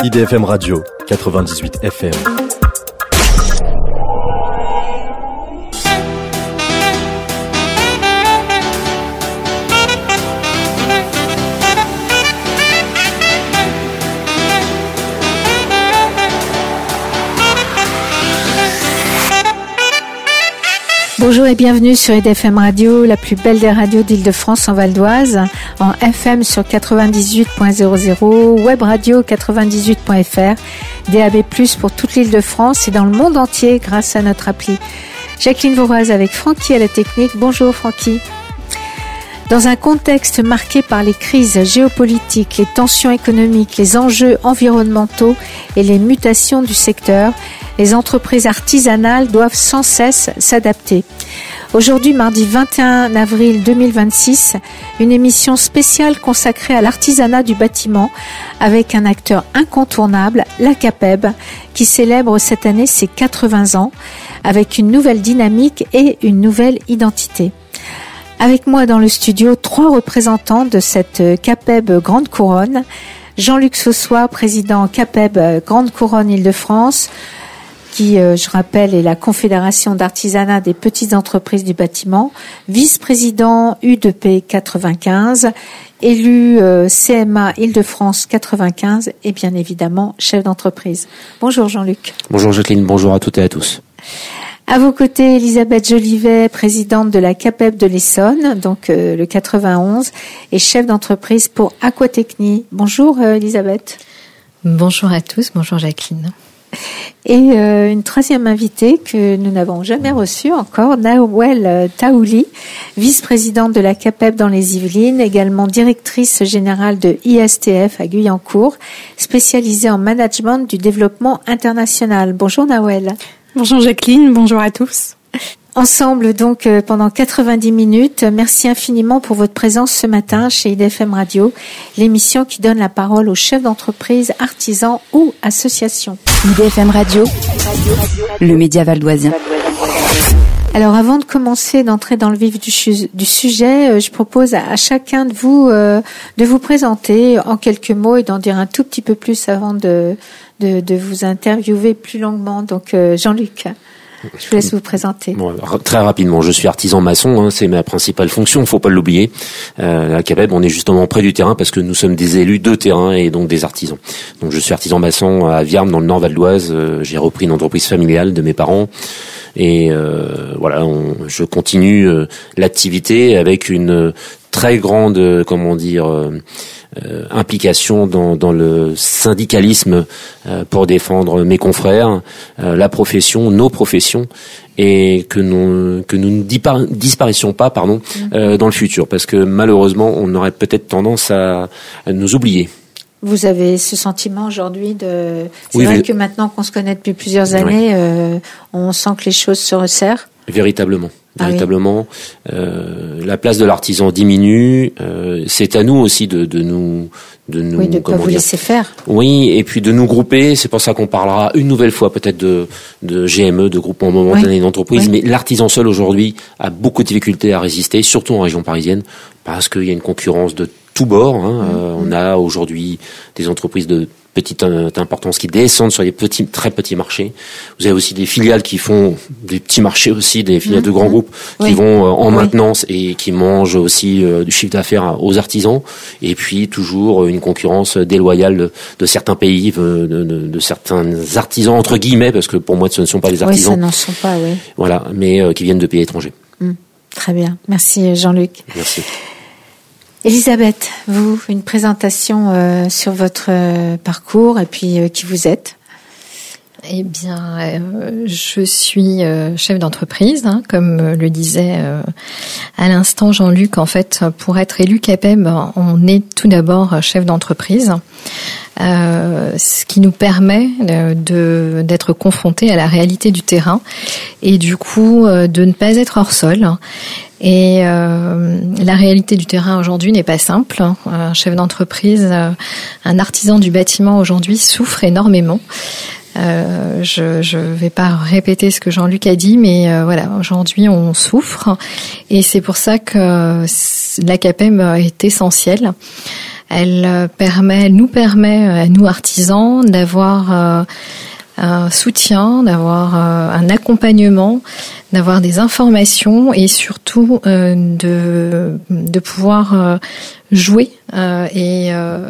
IDFM Radio, 98 FM. Bonjour et bienvenue sur IDFM Radio, la plus belle des radios d'Île-de-France en Val d'Oise, en FM sur 98.00, web radio 98.fr, DAB+, pour toute l'Île-de-France et dans le monde entier grâce à notre appli. Jacqueline Vauroise avec Francky à la technique. Bonjour Francky. Dans un contexte marqué par les crises géopolitiques, les tensions économiques, les enjeux environnementaux et les mutations du secteur, les entreprises artisanales doivent sans cesse s'adapter. Aujourd'hui, mardi 21 avril 2026, une émission spéciale consacrée à l'artisanat du bâtiment avec un acteur incontournable, la CAPEB, qui célèbre cette année ses 80 ans avec une nouvelle dynamique et une nouvelle identité. Avec moi dans le studio, 3 représentants de cette CAPEB Grande Couronne. Jean-Luc Saussois, président CAPEB Grande Couronne Île-de-France, qui, je rappelle, est la Confédération d'artisanat des petites entreprises du bâtiment, vice-président U2P 95, élu CMA Île-de-France 95 et bien évidemment chef d'entreprise. Bonjour Jean-Luc. Bonjour Jacqueline, bonjour à toutes et à tous. À vos côtés, Elisabeth Jolivet, présidente de la CAPEB de l'Essonne, donc le 91, et chef d'entreprise pour Aquatechnie. Bonjour Elisabeth. Bonjour à tous, bonjour Jacqueline. Et une troisième invitée que nous n'avons jamais reçue encore, Nawel Taouli, vice-présidente de la CAPEB dans les Yvelines, également directrice générale de ISTF à Guyancourt, spécialisée en management du développement international. Bonjour Nawel. Bonjour Jacqueline, bonjour à tous. Ensemble donc pendant 90 minutes. Merci infiniment pour votre présence ce matin chez IDFM Radio, l'émission qui donne la parole aux chefs d'entreprise, artisans ou associations. IDFM Radio, le média valdoisien. Alors avant de commencer, d'entrer dans le vif du sujet, je propose à chacun de vous présenter en quelques mots et d'en dire un tout petit peu plus avant de vous interviewer plus longuement. Donc Jean-Luc, je vous laisse vous présenter. Bon, très rapidement, je suis artisan maçon, c'est ma principale fonction, faut pas l'oublier. À CAPEB, on est justement près du terrain parce que nous sommes des élus de terrain et donc des artisans. Donc je suis artisan maçon à Viarmes dans le Nord Val d'Oise. J'ai repris une entreprise familiale de mes parents et voilà, je continue l'activité avec une très grande, implication dans le syndicalisme pour défendre mes confrères, la profession, nos professions, et que nous ne disparaissions pas, dans le futur, parce que malheureusement, on aurait peut-être tendance à nous oublier. Vous avez ce sentiment aujourd'hui C'est vrai que maintenant qu'on se connaît depuis plusieurs années, on sent que les choses se resserrent. Véritablement, la place de l'artisan diminue. C'est à nous aussi de nous pas vous laisser faire. Oui, et puis de nous grouper. C'est pour ça qu'on parlera une nouvelle fois peut-être de GME, de groupement momentané d'entreprise. Mais l'artisan seul aujourd'hui a beaucoup de difficultés à résister, surtout en région parisienne, parce qu'il y a une concurrence de tous bords. On a aujourd'hui des entreprises de petite importance qui descendent sur les très petits marchés. Vous avez aussi des filiales qui font des petits marchés aussi, des filiales de grands groupes qui vont en maintenance et qui mangent aussi du chiffre d'affaires aux artisans. Et puis toujours une concurrence déloyale de certains pays, de certains artisans entre guillemets, parce que pour moi ce ne sont pas des artisans. Oui, ça n'en sont pas, oui. Voilà, mais qui viennent de pays étrangers. Très bien, merci Jean-Luc. Merci. Elisabeth, vous, une présentation sur votre parcours et puis qui vous êtes. Eh bien, je suis chef d'entreprise, comme le disait à l'instant Jean-Luc. En fait, pour être élu CAPEB, on est tout d'abord chef d'entreprise, ce qui nous permet d'être confronté à la réalité du terrain et du coup de ne pas être hors sol. Et la réalité du terrain aujourd'hui n'est pas simple. Un chef d'entreprise, un artisan du bâtiment aujourd'hui souffre énormément. Je vais pas répéter ce que Jean-Luc a dit, mais voilà, aujourd'hui on souffre et c'est pour ça que la CAPEB est essentielle. Elle nous permet à nous artisans d'avoir un soutien, d'avoir un accompagnement, d'avoir des informations et surtout de pouvoir jouer et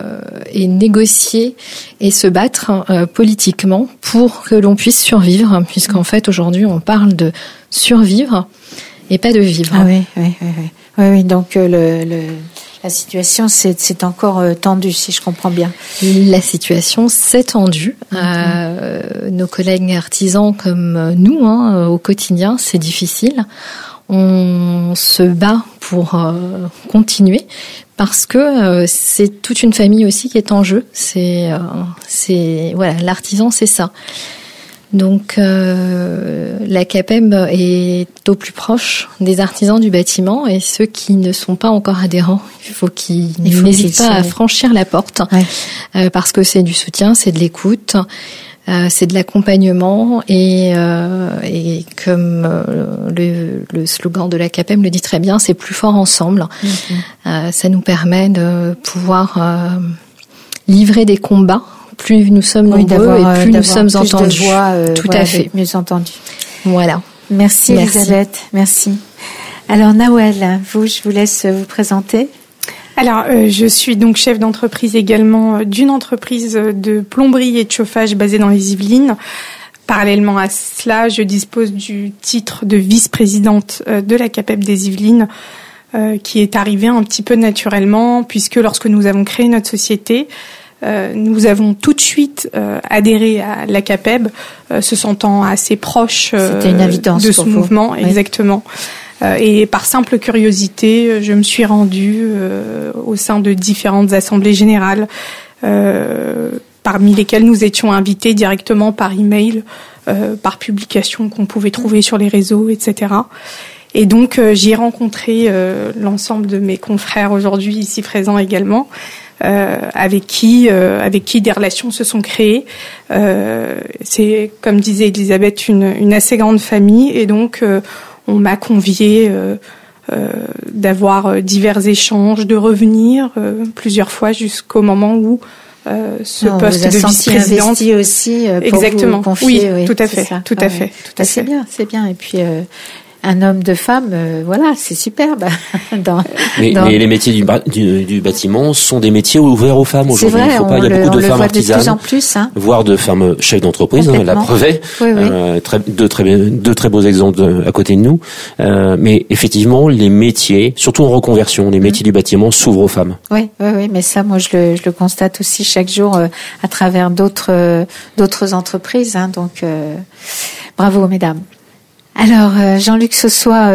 négocier et se battre politiquement pour que l'on puisse survivre, puisqu'en fait aujourd'hui on parle de survivre et pas de vivre. Ah oui. Donc la situation c'est encore tendue, si je comprends bien. La situation s'est tendue. Nos collègues artisans comme nous, au quotidien, c'est difficile. On se bat pour continuer parce que c'est toute une famille aussi qui est en jeu. C'est voilà, l'artisan, c'est ça. Donc la CAPEB est au plus proche des artisans du bâtiment et ceux qui ne sont pas encore adhérents, il faut qu'ils n'hésitent pas à franchir la porte parce que c'est du soutien, c'est de l'écoute, c'est de l'accompagnement et comme le slogan de la CAPEB le dit très bien, c'est plus fort ensemble. Ça nous permet de pouvoir livrer des combats. Plus nous sommes nombreux et plus nous sommes entendus. Tout à fait. Mieux entendus. Voilà. Merci Elisabeth. Merci. Alors Nawel, je vous laisse vous présenter. Alors, je suis donc chef d'entreprise également d'une entreprise de plomberie et de chauffage basée dans les Yvelines. Parallèlement à cela, je dispose du titre de vice-présidente de la CAPEB des Yvelines, qui est arrivé un petit peu naturellement, puisque lorsque nous avons créé notre société, nous avons tout de suite adhéré à la CAPEB, se sentant assez proche de ce mouvement. Oui. Exactement. Et par simple curiosité, je me suis rendue au sein de différentes assemblées générales, parmi lesquelles nous étions invités directement par email, par publication qu'on pouvait trouver sur les réseaux, etc. Et donc j'y ai rencontré l'ensemble de mes confrères aujourd'hui ici présents également. Avec qui des relations se sont créées. C'est, comme disait Elisabeth, une assez grande famille, et donc on m'a conviée d'avoir divers échanges, de revenir plusieurs fois jusqu'au moment où ce poste de vice-présidente aussi pour exactement. Vous confier, oui, tout à fait, tout à fait. C'est bien. Et puis un homme de femme, voilà, c'est superbe. Mais les métiers du bâtiment sont des métiers ouverts aux femmes aujourd'hui. C'est vrai, il y a beaucoup de femmes artisanes, de plus en plus, voire de femmes chefs d'entreprise. La preuve est, deux très beaux exemples à côté de nous. Mais effectivement, les métiers, surtout en reconversion, les métiers du bâtiment s'ouvrent aux femmes. Oui, mais ça, moi, je le constate aussi chaque jour à travers d'autres entreprises. Donc, bravo, mesdames. Alors, Jean-Luc Saussois,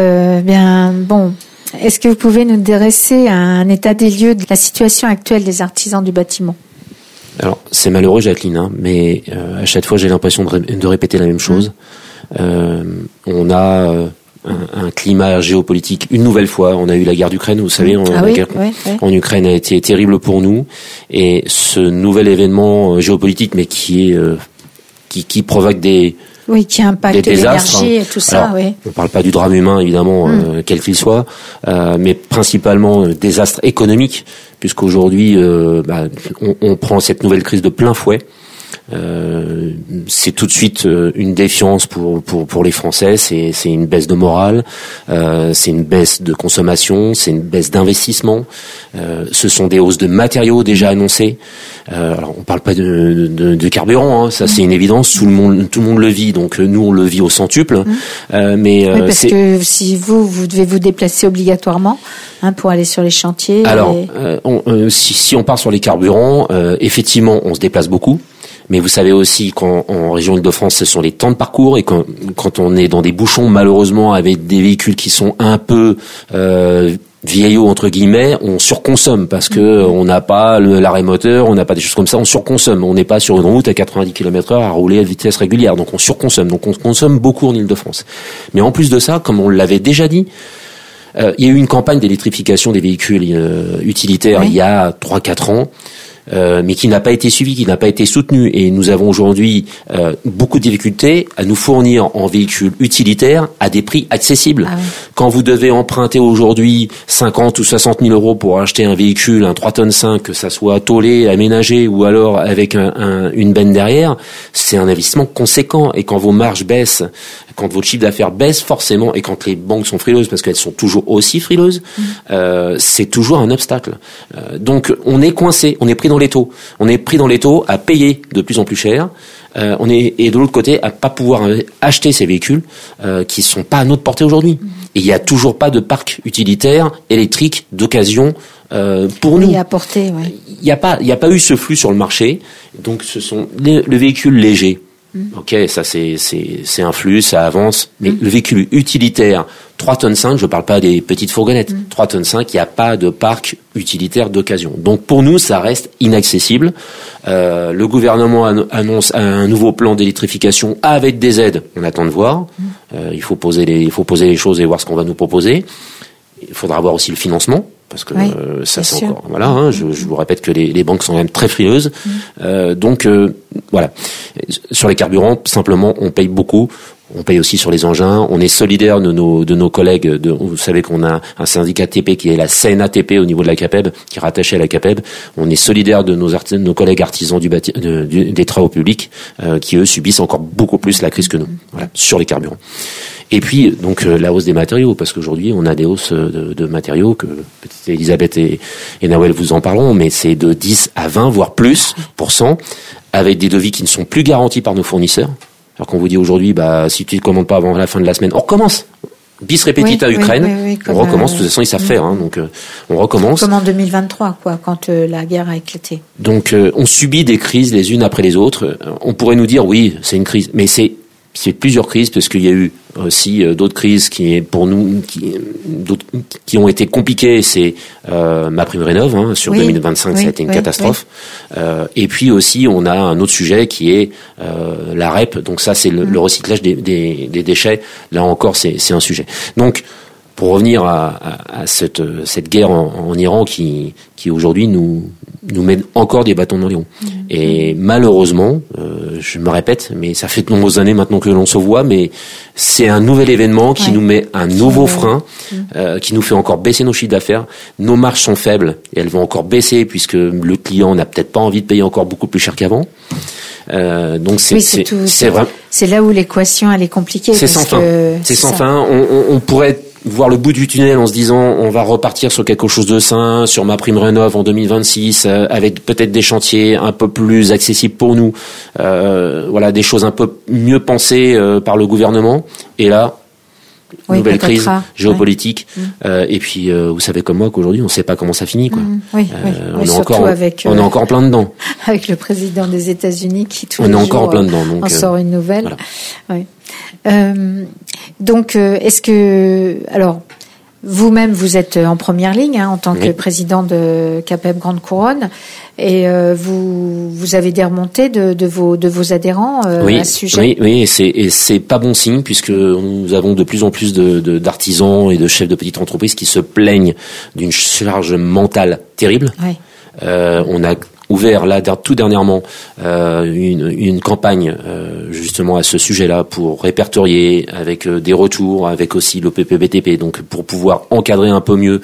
est-ce que vous pouvez nous dresser un état des lieux de la situation actuelle des artisans du bâtiment ? Alors, c'est malheureux, Jacqueline, mais à chaque fois, j'ai l'impression de répéter la même chose. On a un climat géopolitique une nouvelle fois. On a eu la guerre d'Ukraine, vous savez, la guerre en Ukraine a été terrible pour nous. Et ce nouvel événement géopolitique, mais qui provoque qui impacte l'énergie et tout ça. Alors, on parle pas du drame humain, évidemment, quel qu'il soit, mais principalement désastre économique, puisqu'aujourd'hui, on prend cette nouvelle crise de plein fouet. C'est tout de suite une défiance pour les Français, c'est une baisse de morale, c'est une baisse de consommation, c'est une baisse d'investissement, ce sont des hausses de matériaux déjà annoncées. Alors on parle pas de carburant, ça c'est une évidence, tout le monde le vit, donc nous on le vit au centuple. Parce que si vous devez vous déplacer obligatoirement pour aller sur les chantiers. Alors si on part sur les carburants, effectivement on se déplace beaucoup. Mais vous savez aussi qu'en région Île-de-France, ce sont les temps de parcours, et quand on est dans des bouchons, malheureusement, avec des véhicules qui sont un peu vieillots entre guillemets, on surconsomme parce que on n'a pas l'arrêt moteur, on n'a pas des choses comme ça, on surconsomme. On n'est pas sur une route à 90 km/h à rouler à vitesse régulière, donc on surconsomme. Donc on consomme beaucoup en Île-de-France. Mais en plus de ça, comme on l'avait déjà dit, il y a eu une campagne d'électrification des véhicules utilitaires il y a 3-4 ans. mais qui n'a pas été suivi, qui n'a pas été soutenu. Et nous avons aujourd'hui beaucoup de difficultés à nous fournir en véhicules utilitaires à des prix accessibles. Ah oui. Quand vous devez emprunter aujourd'hui 50 ou 60 000 euros pour acheter un véhicule, un 3 tonnes 5, que ça soit tôlé, aménagé ou alors avec une benne derrière, c'est un investissement conséquent. Et quand vos marges baissent, quand votre chiffre d'affaires baisse forcément, et quand les banques sont frileuses, parce qu'elles sont toujours aussi frileuses, c'est toujours un obstacle. Donc on est coincé, on est pris dans les taux. On est pris dans les taux à payer de plus en plus cher. Et de l'autre côté, à pas pouvoir acheter ces véhicules qui sont pas à notre portée aujourd'hui. Et il y a toujours pas de parc utilitaire électrique d'occasion pour nous. À portée, ouais. Il y a pas eu ce flux sur le marché. Donc ce sont le véhicule léger. Ok, ça c'est un flux, ça avance. Mais le véhicule utilitaire 3 tonnes 5, je parle pas des petites fourgonnettes. 3 tonnes 5, il n'y a pas de parc utilitaire d'occasion. Donc pour nous, ça reste inaccessible. Le gouvernement annonce un nouveau plan d'électrification avec des aides. On attend de voir. Il faut poser les choses et voir ce qu'on va nous proposer. Il faudra voir aussi le financement. Parce que ça c'est encore je vous répète que les banques sont quand même très frileuses. Donc voilà. Sur les carburants, simplement on paye beaucoup. On paye aussi sur les engins. On est solidaire de nos collègues. Vous savez qu'on a un syndicat TP qui est la CNATP au niveau de la CAPEB, qui est rattaché à la CAPEB. On est solidaire de nos collègues artisans des travaux publics, qui eux subissent encore beaucoup plus la crise que nous. Voilà, sur les carburants. Et puis, donc, la hausse des matériaux, parce qu'aujourd'hui, on a des hausses de matériaux que peut-être Elisabeth et Nawel vous en parleront, mais c'est de 10 à 20, voire plus %, avec des devis qui ne sont plus garantis par nos fournisseurs. Alors qu'on vous dit aujourd'hui, si tu ne commandes pas avant la fin de la semaine, on recommence. Bis repetita Ukraine, on recommence. De toute façon, ils savent faire, donc on recommence. Comme en 2023, quand la guerre a éclaté. Donc, on subit des crises les unes après les autres. On pourrait nous dire, oui, c'est une crise, mais c'est plusieurs crises, parce qu'il y a eu aussi d'autres crises qui ont été compliquées. C'est MaPrimeRénov', sur 2025, ça a été une catastrophe. Et puis aussi, on a un autre sujet qui est la REP. Donc ça, c'est le recyclage des déchets. Là encore, c'est un sujet. Donc, pour revenir à cette guerre en Iran qui aujourd'hui nous met encore des bâtons dans les roues. Et malheureusement, je me répète, mais ça fait de nombreuses années maintenant que l'on se voit, mais c'est un nouvel événement qui nous met un nouveau frein, qui nous fait encore baisser nos chiffres d'affaires. Nos marges sont faibles et elles vont encore baisser puisque le client n'a peut-être pas envie de payer encore beaucoup plus cher qu'avant. Donc c'est là où l'équation elle est compliquée. C'est sans fin. C'est sans fin. On pourrait voir le bout du tunnel en se disant on va repartir sur quelque chose de sain, sur MaPrimeRénov' en 2026, avec peut-être des chantiers un peu plus accessibles pour nous, des choses un peu mieux pensées par le gouvernement. Et là, nouvelle crise géopolitique. Et puis, vous savez comme moi qu'aujourd'hui, on ne sait pas comment ça finit, quoi. On est encore en plein dedans. Avec le président des États-Unis qui tous les jours, encore en plein dedans. Donc, en sort une nouvelle. Voilà. Donc, est-ce que, alors, vous-même, vous êtes en première ligne en tant que président de CAPEB Grande Couronne, et vous avez des remontées de vos adhérents à ce sujet. Oui, et c'est pas bon signe puisque nous avons de plus en plus d'artisans et de chefs de petites entreprises qui se plaignent d'une charge mentale terrible. On a ouvert là tout dernièrement une campagne justement à ce sujet-là pour répertorier avec des retours, avec aussi l'OPPBTP, donc pour pouvoir encadrer un peu mieux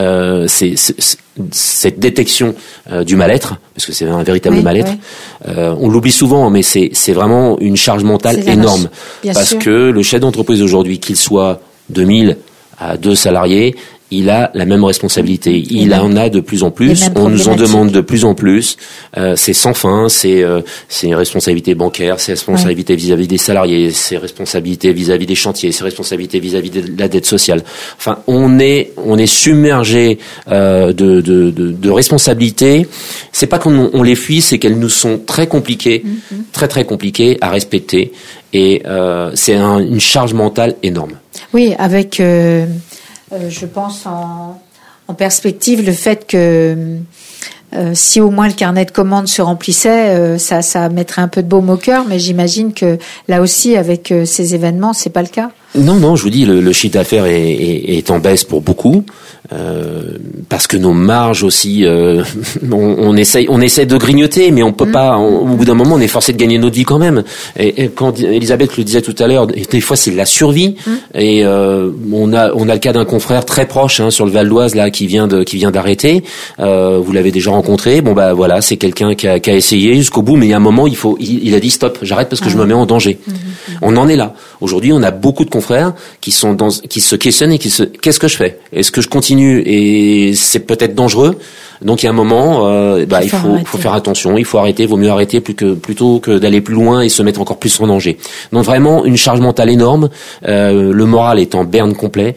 cette détection du mal-être, parce que c'est un véritable mal-être. On l'oublie souvent, mais c'est vraiment une charge mentale énorme, parce que le chef d'entreprise aujourd'hui, qu'il soit 2000 à 2 salariés, il a la même responsabilité. Il en a de plus en plus. On nous en demande de plus en plus. C'est sans fin. C'est responsabilités bancaires, c'est responsabilités vis-à-vis des salariés, c'est responsabilités vis-à-vis des chantiers, c'est responsabilités vis-à-vis de la dette sociale. Enfin, on est submergé de responsabilités. C'est pas qu'on les fuit, c'est qu'elles nous sont très compliquées, très compliquées à respecter. Et c'est une charge mentale énorme. Oui, avec je pense en perspective le fait que si au moins le carnet de commandes se remplissait, ça mettrait un peu de baume au cœur, mais j'imagine que là aussi avec ces événements, c'est pas le cas. Non, je vous dis, le chiffre d'affaires est en baisse pour beaucoup. parce que nos marges aussi, on essaie de grignoter, mais on peut pas. Au bout d'un moment, on est forcé de gagner notre vie quand même. Et quand Elisabeth le disait tout à l'heure, des fois c'est la survie. Et on a le cas d'un confrère très proche sur le Val d'Oise là qui vient d'arrêter. Vous l'avez déjà rencontré. Bon bah voilà, c'est quelqu'un qui a essayé jusqu'au bout, mais il y a un moment il a dit stop, j'arrête parce que je me mets en danger. On en est là. Aujourd'hui, on a beaucoup de confrères qui se questionnent et qu'est-ce que je fais? Est-ce que je continue? Et c'est peut-être dangereux. Donc il y a un moment, il faut faire attention. Il faut arrêter. Vaut mieux arrêter plutôt que d'aller plus loin et se mettre encore plus en danger. Donc vraiment une charge mentale énorme. Le moral est en berne complet.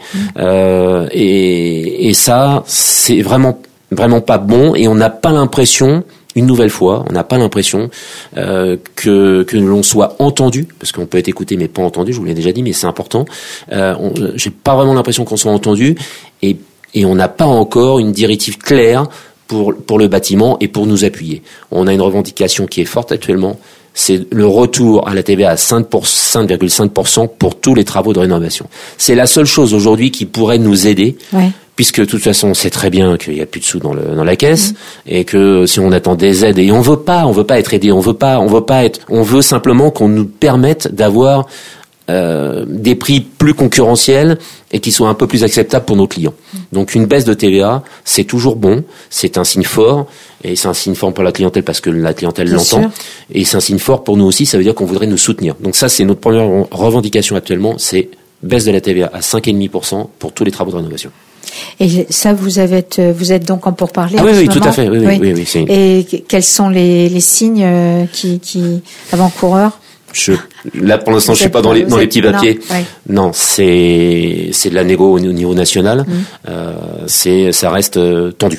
Et ça, c'est vraiment pas bon. Et on n'a pas l'impression. Une nouvelle fois, on n'a pas l'impression que l'on soit entendu, parce qu'on peut être écouté mais pas entendu. Je vous l'ai déjà dit, mais c'est important. J'ai pas vraiment l'impression qu'on soit entendu, et on n'a pas encore une directive claire pour le bâtiment et pour nous appuyer. On a une revendication qui est forte actuellement. C'est le retour à la TVA à 5,5% pour tous les travaux de rénovation. C'est la seule chose aujourd'hui qui pourrait nous aider. Ouais. Puisque de toute façon on sait très bien qu'il y a plus de sous dans la caisse, et que si on attend des aides, et on veut pas être aidé, on veut simplement qu'on nous permette d'avoir des prix plus concurrentiels et qui soient un peu plus acceptables pour nos clients. Donc une baisse de TVA, c'est toujours bon, c'est un signe fort, et c'est un signe fort pour la clientèle parce que la clientèle l'entend, et c'est un signe fort pour nous aussi, ça veut dire qu'on voudrait nous soutenir. Donc ça, c'est notre première revendication actuellement, c'est baisse de la TVA à 5,5% pour tous les travaux de rénovation. Et ça, vous êtes donc en pourparlers? Ah oui, tout à fait. Oui. Et quels sont les signes qui avant-coureurs? Là, pour l'instant, je suis pas dans les petits papiers. Non, c'est de la négo au niveau national. Ça reste tendu.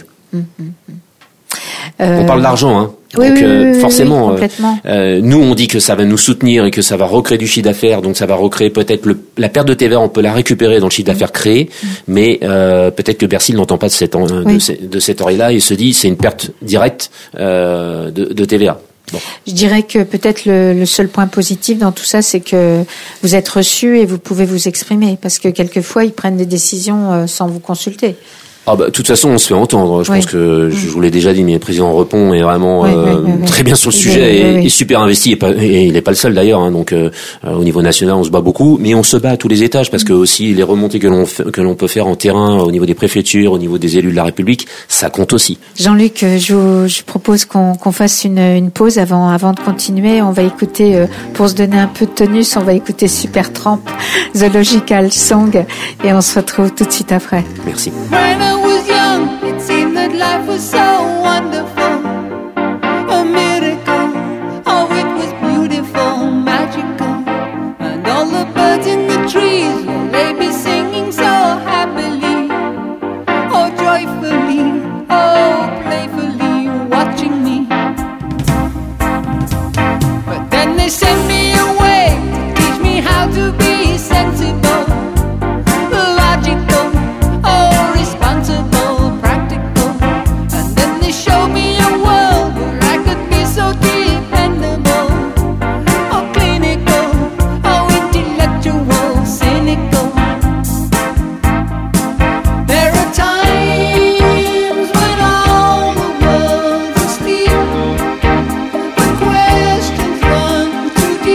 On parle d'argent, hein. Donc forcément, nous on dit que ça va nous soutenir et que ça va recréer du chiffre d'affaires, donc ça va recréer peut-être la perte de TVA, on peut la récupérer dans le chiffre d'affaires créé, mais peut-être que Bercy n'entend pas de cette oreille-là et se dit c'est une perte directe de TVA. Bon. Je dirais que peut-être le seul point positif dans tout ça, c'est que vous êtes reçus et vous pouvez vous exprimer, parce que quelquefois ils prennent des décisions sans vous consulter. De toute façon, on se fait entendre. Je pense que je vous l'ai déjà dit, mais le président Repon est vraiment très bien sur le sujet et super investi. Et il n'est pas le seul d'ailleurs. Donc, au niveau national, on se bat beaucoup, mais on se bat à tous les étages parce que aussi les remontées que l'on peut faire en terrain, au niveau des préfectures, au niveau des élus de la République, ça compte aussi. Jean-Luc, je propose qu'on fasse une pause avant de continuer. On va écouter, pour se donner un peu de tonus, on va écouter Supertramp, Zoological Song, et on se retrouve tout de suite après. Merci. It seemed that life was so wonderful, a miracle. Oh, it was beautiful, magical, and all the birds in the trees, well, they be singing so happily, oh, joyfully, oh, playfully, watching me. But then they sent me away to teach me how to be sensible, logical, oh, responsible. Show me a world where I could be so dependable, oh clinical, oh intellectual, cynical. There are times when all the world's asleep, when questions run too deep.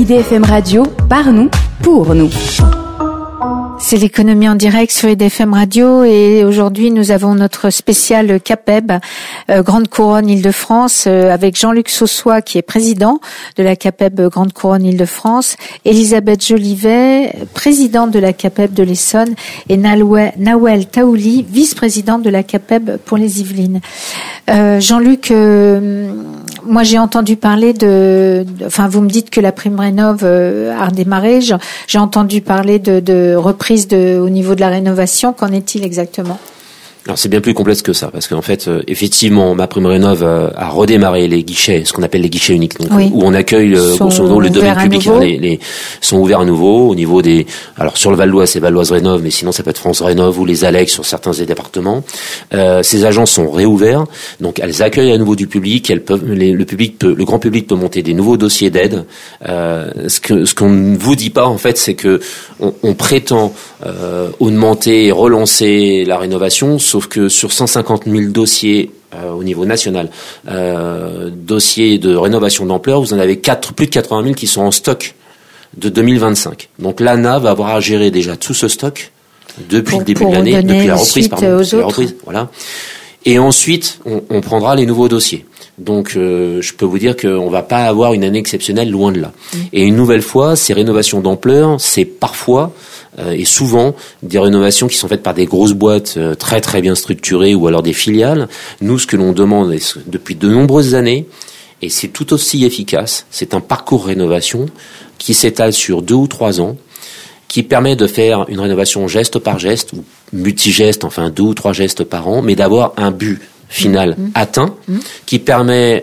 IDFM Radio, par nous, pour nous. C'est l'économie en direct sur IDFM Radio et aujourd'hui nous avons notre spécial CAPEB, Grande Couronne Île-de-France, avec Jean-Luc Saussois qui est président de la CAPEB Grande Couronne Île-de-France, Elisabeth Jolivet, présidente de la CAPEB de l'Essonne et Nawel Taouli, vice-présidente de la CAPEB pour les Yvelines. Jean-Luc, moi j'ai entendu parler enfin vous me dites que la prime rénov a redémarré, j'ai entendu parler de reprise au niveau de la rénovation. Qu'en est-il exactement ? Alors c'est bien plus complexe que ça, parce qu'en fait, effectivement, MaPrimeRénov a redémarré les guichets, ce qu'on appelle les guichets uniques, donc où on accueille grosso modo le domaine public. Les sont ouverts à nouveau au niveau des. Alors sur le Val d'Oise, c'est Val d'Oise Rénov, mais sinon ça peut être France Rénov ou les Alex sur certains des départements. Ces agences sont réouverts, donc elles accueillent à nouveau du public. Elles peuvent, le grand public peut monter des nouveaux dossiers d'aide. Ce qu'on ne vous dit pas en fait, c'est que on prétend augmenter et relancer la rénovation, sauf que sur 150 000 dossiers au niveau national, dossiers de rénovation d'ampleur, vous en avez plus de 80 000 qui sont en stock de 2025. Donc l'ANA va avoir à gérer déjà tout ce stock depuis le début de l'année, depuis la reprise, voilà. Et ensuite, on prendra les nouveaux dossiers. Donc, je peux vous dire qu'on va pas avoir une année exceptionnelle, loin de là. Et une nouvelle fois, ces rénovations d'ampleur, c'est parfois et souvent des rénovations qui sont faites par des grosses boîtes très très bien structurées ou alors des filiales. Nous, ce que l'on demande depuis de nombreuses années, et c'est tout aussi efficace, c'est un parcours rénovation qui s'étale sur 2 ou 3 ans, qui permet de faire une rénovation geste par geste ou multi-geste, enfin 2 ou 3 gestes par an, mais d'avoir un but final atteint, qui permet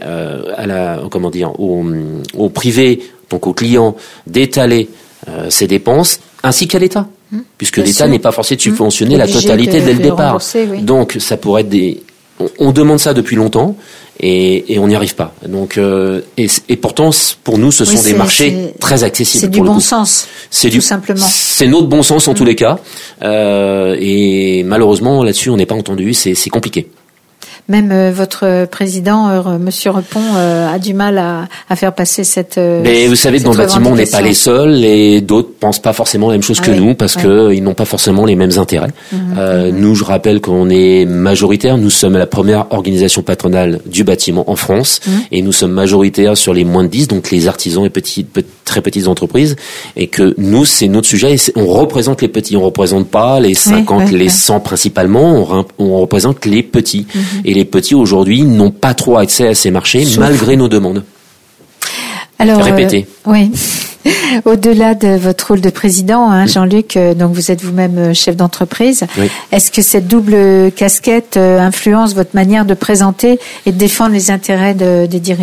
au privé, donc au client, d'étaler ses dépenses, ainsi qu'à l'État, puisque l'État n'est pas forcé de subventionner la totalité dès le départ. Oui. Donc ça pourrait être on demande ça depuis longtemps et on n'y arrive pas. Donc et pourtant pour nous ce sont des marchés très accessibles. C'est du bon sens. Tout simplement. C'est notre bon sens en tous les cas. Et malheureusement là-dessus on n'est pas entendu. C'est compliqué. Même votre président, Monsieur Repon, a du mal à faire passer cette. Mais vous savez, dans le bâtiment, on n'est pas les seuls, et d'autres pensent pas forcément la même chose que nous, parce que ils n'ont pas forcément les mêmes intérêts. Nous, je rappelle qu'on est majoritaire. Nous sommes la première organisation patronale du bâtiment en France, et nous sommes majoritaires sur les moins de 10, donc les artisans et très petites entreprises, et que nous, c'est notre sujet. Et on représente les petits. On représente pas les 50, les 100 principalement. On représente les petits. Et les petits aujourd'hui n'ont pas trop accès à ces marchés malgré nos demandes. Alors, répétez. Oui. Au-delà de votre rôle de président, Jean-Luc, donc vous êtes vous-même chef d'entreprise. Oui. Est-ce que cette double casquette influence votre manière de présenter et de défendre les intérêts des dirigeants ?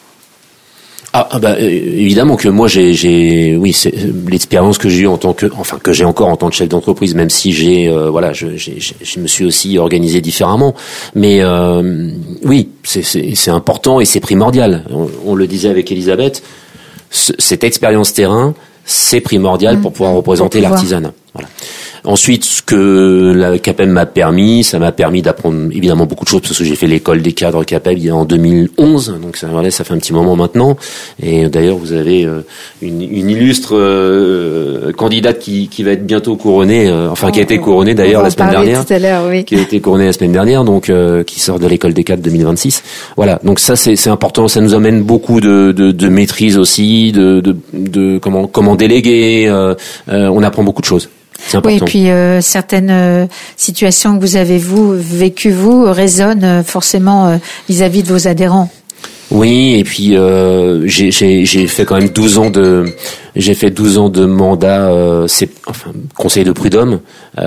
Évidemment que moi c'est l'expérience que j'ai eue que j'ai encore en tant que chef d'entreprise, même si je me suis aussi organisé différemment. Mais oui, c'est important et c'est primordial. On le disait avec Elisabeth, cette expérience terrain, c'est primordial pour pouvoir représenter l'artisanat. Voilà. Ensuite, ce que la CAPEB ça m'a permis d'apprendre évidemment beaucoup de choses, parce que j'ai fait l'école des cadres CAPEB en 2011, donc ça fait un petit moment maintenant. Et d'ailleurs, vous avez une illustre candidate qui va être bientôt couronnée, qui a été couronnée d'ailleurs la semaine dernière, tout à l'heure, oui. Qui a été couronnée la semaine dernière, donc qui sort de l'école des cadres 2026. Voilà, donc ça c'est important, ça nous amène beaucoup de maîtrise aussi, de comment déléguer. On apprend beaucoup de choses. Oui, et puis certaines situations que vous avez vécues résonnent forcément vis-à-vis de vos adhérents. Oui, et puis j'ai fait quand même 12 ans de mandat, conseiller de prud'homme.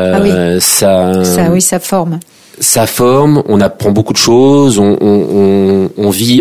Ça forme. Ça forme, on apprend beaucoup de choses, on vit.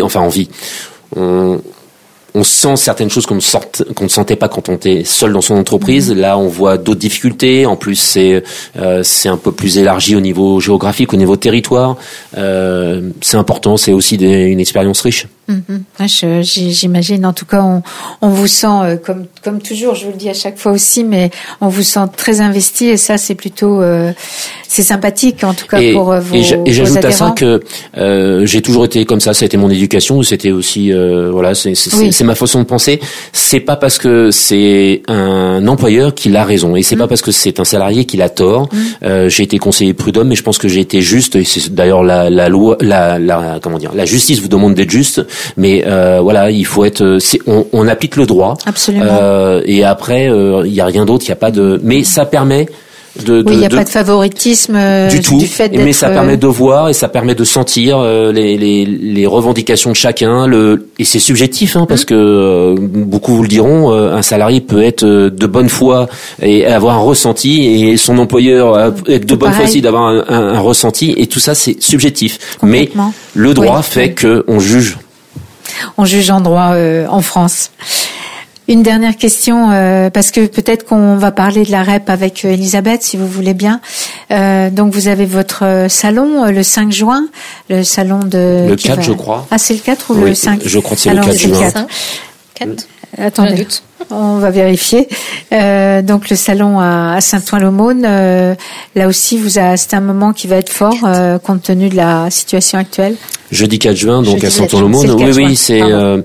On sent certaines choses qu'on ne sentait pas quand on était seul dans son entreprise. Là, on voit d'autres difficultés. En plus, c'est un peu plus élargi au niveau géographique, au niveau territoire. C'est important. C'est aussi une expérience riche. J'imagine. En tout cas, on vous sent comme toujours. Je vous le dis à chaque fois aussi, mais on vous sent très investi et ça, c'est plutôt c'est sympathique en tout cas pour vos et j'ajoute adhérents. à ça que j'ai toujours été comme ça. Ça a été mon éducation. C'était aussi voilà, c'est ma façon de penser. C'est pas parce que c'est un employeur qu'il a raison et c'est pas parce que c'est un salarié qu'il a tort. J'ai été conseiller prud'homme, mais je pense que j'ai été juste. Et c'est d'ailleurs la loi, comment dire, la justice vous demande d'être juste. Mais voilà, il faut être. On applique le droit. Absolument. Et après, il y a rien d'autre. Il y a pas de. Mais ça permet. Il n'y a pas de favoritisme du tout. Du fait d'être. Mais ça permet de voir et ça permet de sentir les revendications de chacun. Et c'est subjectif, parce que beaucoup vous le diront. Un salarié peut être de bonne foi et avoir un ressenti, et son employeur être de bonne foi aussi d'avoir un ressenti. Et tout ça, c'est subjectif. Mais le droit fait que on juge. On juge en droit en France. Une dernière question, parce que peut-être qu'on va parler de la REP avec Elisabeth, si vous voulez bien. Donc vous avez votre salon le 5 juin, le salon de... Le 4, je crois. Ah, c'est le 4 ou le 5 ? Je crois que c'est le 4 juin. 4. Attendez, on va vérifier. Donc le salon à Saint-Ouen-l'Aumône, là aussi, c'est un moment qui va être fort compte tenu de la situation actuelle. Jeudi 4 juin, donc à Saint-Ouen-l'Aumône. Oui, c'est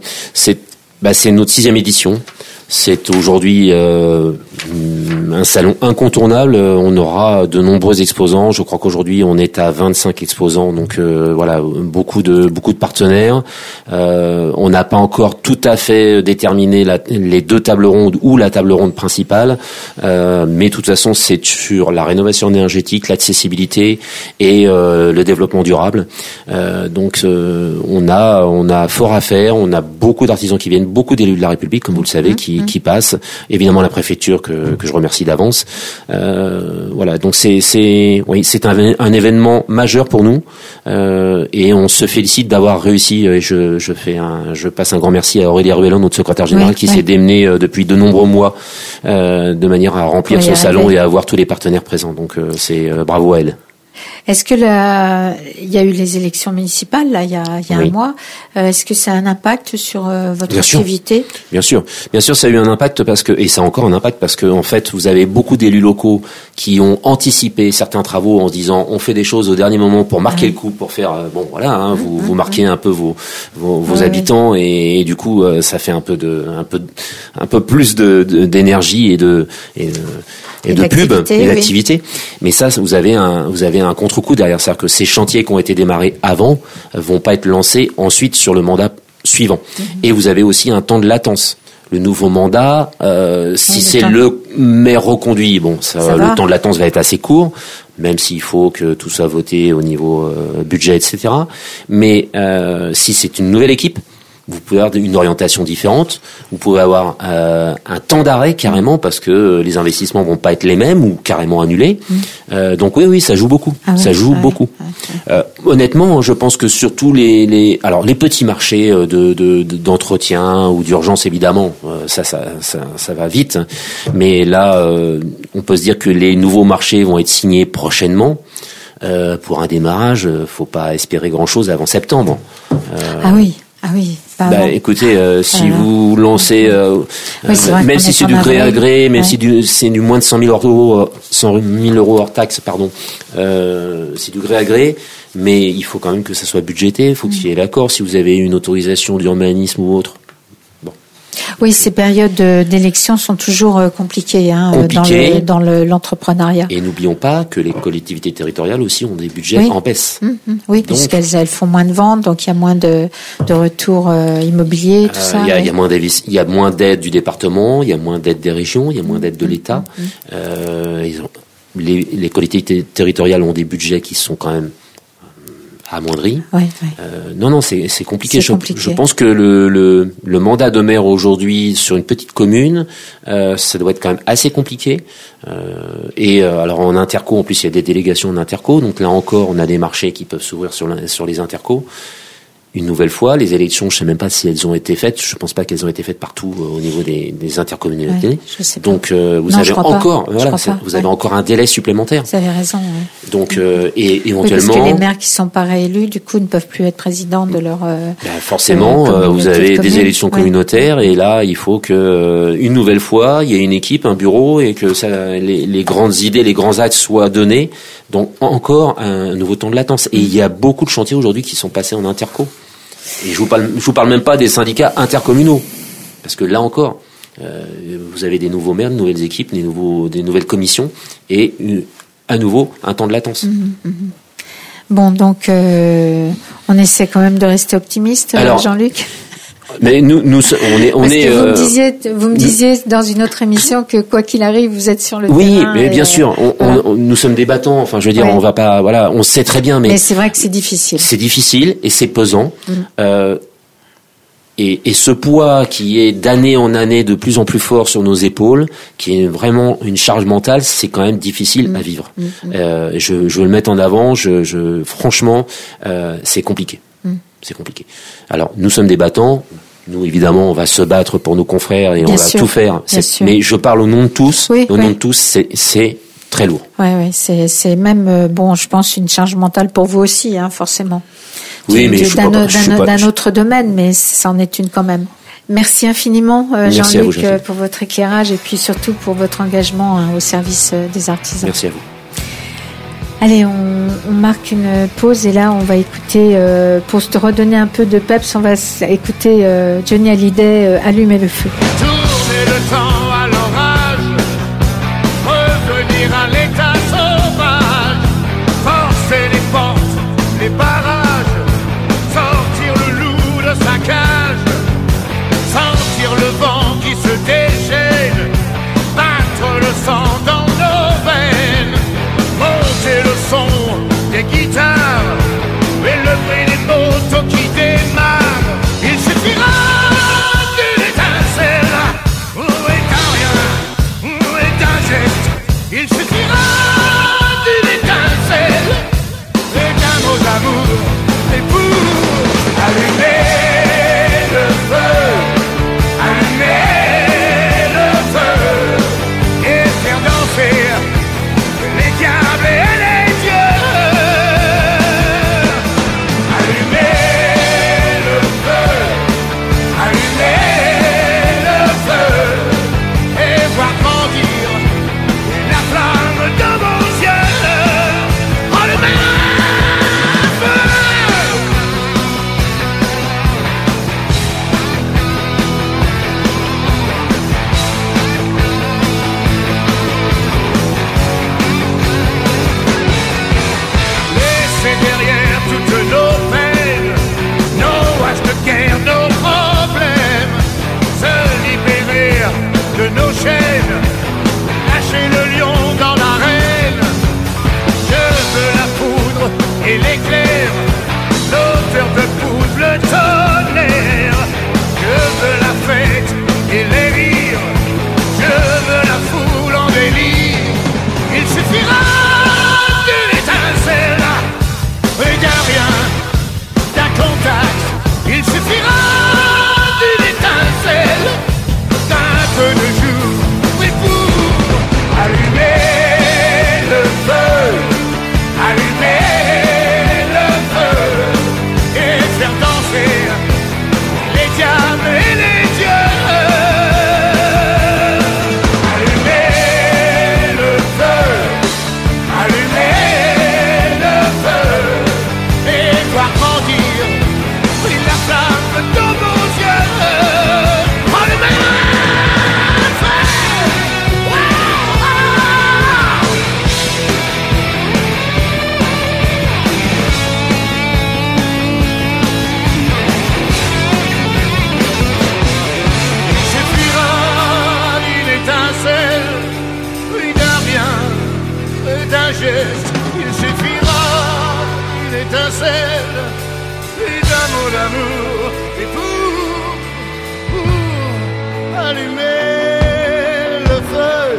notre 6e édition. C'est aujourd'hui un salon incontournable. On aura de nombreux exposants. Je crois qu'aujourd'hui on est à 25 exposants, donc voilà, beaucoup de partenaires. On n'a pas encore tout à fait déterminé les 2 tables rondes ou la table ronde principale, mais de toute façon c'est sur la rénovation énergétique, l'accessibilité et le développement durable. Donc on a fort à faire. On a beaucoup d'artisans qui viennent, beaucoup d'élus de la République, comme vous le savez, qui passent. Évidemment la préfecture que je remercie d'avance. Voilà, donc c'est un événement majeur pour nous, et on se félicite d'avoir réussi. Et je passe un grand merci à Aurélie Ruellon, notre secrétaire général, qui s'est démenée depuis de nombreux mois de manière à remplir son salon et à avoir tous les partenaires présents. Donc c'est bravo à elle. Est-ce que il y a eu les élections municipales là il y a un mois. Est-ce que ça a un impact sur votre activité ? Bien sûr, ça a eu un impact et ça a encore un impact parce que en fait, vous avez beaucoup d'élus locaux qui ont anticipé certains travaux en se disant on fait des choses au dernier moment pour marquer le coup, pour faire vous marquez un peu vos habitants et du coup ça fait un peu plus d'énergie et de pub et d'activité. Mais ça, vous avez un contre-coup derrière, c'est-à-dire que ces chantiers qui ont été démarrés avant vont pas être lancés ensuite sur le mandat suivant. Et vous avez aussi un temps de latence. Le nouveau mandat, si c'est le maire reconduit, le temps de latence va être assez court, même s'il faut que tout soit voté au niveau budget, etc. Mais si c'est une nouvelle équipe, vous pouvez avoir une orientation différente, vous pouvez avoir un temps d'arrêt carrément parce que les investissements vont pas être les mêmes ou carrément annulés. Donc oui, ça joue beaucoup. Beaucoup. Honnêtement, je pense que surtout les petits marchés d'entretien ou d'urgence, évidemment, ça va vite. Mais là, on peut se dire que les nouveaux marchés vont être signés prochainement. Pour un démarrage, faut pas espérer grand-chose avant septembre. Ah oui. Écoutez, si vous lancez, même si c'est du gré à gré, même si c'est du moins de 100 000 euros hors taxe, c'est du gré à gré, mais il faut quand même que ça soit budgété, il faut qu'il y ait l'accord. Si vous avez une autorisation d'urbanisme ou autre. Oui, ces périodes d'élection sont toujours compliquées, dans l'entrepreneuriat. Et n'oublions pas que les collectivités territoriales aussi ont des budgets en baisse. Oui, puisqu'elles font moins de ventes, donc il y a moins de retours immobiliers, tout ça. Il y a moins d'aide du département, il y a moins d'aide des régions, il y a moins d'aide de l'État. Les collectivités territoriales ont des budgets qui sont quand même amoindri. Non, c'est compliqué. Je pense que le mandat de maire aujourd'hui sur une petite commune, ça doit être quand même assez compliqué. Alors en interco, en plus il y a des délégations en interco, donc là encore on a des marchés qui peuvent s'ouvrir sur les intercos. une nouvelle fois. Les élections, je sais même pas si elles ont été faites. Je pense pas qu'elles ont été faites partout au niveau des intercommunalités. Ouais, je sais pas. Donc vous avez encore, vous avez encore un délai supplémentaire. Vous avez raison. Ouais. Donc et éventuellement, parce que les maires qui sont pas réélus, du coup, ne peuvent plus être présidents de leur. Forcément, vous avez des élections communautaires et là, il faut que une nouvelle fois, il y ait une équipe, un bureau et que les grandes idées, les grands axes soient donnés. Donc encore un nouveau temps de latence. Et il y a beaucoup de chantiers aujourd'hui qui sont passés en interco. Et je vous parle même pas des syndicats intercommunaux, parce que là encore, vous avez des nouveaux maires, de nouvelles équipes, des nouvelles commissions, et à nouveau un temps de latence. Bon, donc on essaie quand même de rester optimiste, Jean-Luc. Mais nous on est. Vous me disiez dans une autre émission que quoi qu'il arrive, vous êtes sur le terrain. Oui, mais bien sûr, nous sommes des battants. Enfin, je veux dire, on va pas, voilà, on sait très bien, mais c'est vrai que c'est difficile. C'est difficile et c'est pesant. Et ce poids qui est d'année en année de plus en plus fort sur nos épaules, qui est vraiment une charge mentale, c'est quand même difficile à vivre. Je veux le mettre en avant. Franchement, c'est compliqué. C'est compliqué. Alors, nous sommes des battants. Nous, évidemment, on va se battre pour nos confrères et on va tout faire. Mais je parle au nom de tous. Au nom de tous, c'est très lourd. Ouais, c'est même, je pense, une charge mentale pour vous aussi, hein, forcément. Oui, mais d'un autre domaine, mais c'en est une quand même. Merci infiniment, Jean-Luc, pour votre éclairage et puis surtout pour votre engagement au service des artisans. Merci à vous. Allez, on marque une pause et là, on va écouter, pour se redonner un peu de peps, on va écouter Johnny Hallyday, Allumer le feu. Tourner le temps à l'orage, revenir à l'état sauvage, forcer les portes, les barrages, sortir le loup de sa cage, sentir le vent qui se déchaîne, battre le sang dans nos veines, monter le son des guitares et le bruit des motos qui démarrent. Il suffira d'une étincelle ou d'un rien ou d'un geste. Il suffira d'une étincelle et d'un mot d'amour et pour allumer le feu, allumer le feu et faire danser les diables et les dieux. Allumer le feu, allumer le feu et voir grandir la flamme de vos yeux. Allumer le feu. Laissez derrière toutes nos peines, nos haches de guerre, nos problèmes, se libérer de nos chaînes, lâcher le lion dans l'arène. Je veux la poudre et l'éclair, l'odeur de poudre, le tonnerre. Je veux la fête et les rires, je veux la foule en délire. Il suffira d'une étincelle et d'un rien, d'un contact. Il suffira d'une étincelle, d'un peu de jour, oui, pour allumer le feu, allumer le feu et faire danser les diables et les dieux. Allumer le feu, allumer le feu et voir grandir la flamme de vos yeux. Allumer le feu. Il suffira d'une étincelle, oui, d'un rien, d'un geste. Il suffira d'une étincelle, oui, d'un mot d'amour et pour allumer le feu,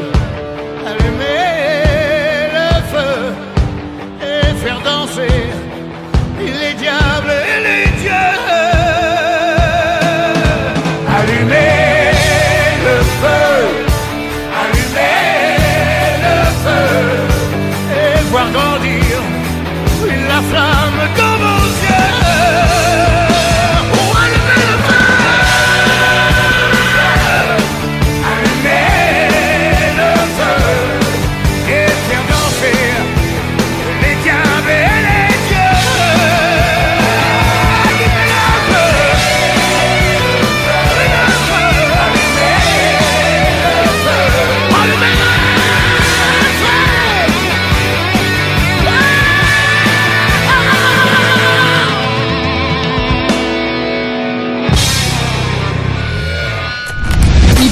allumer le feu et faire danser les diables et les dieux.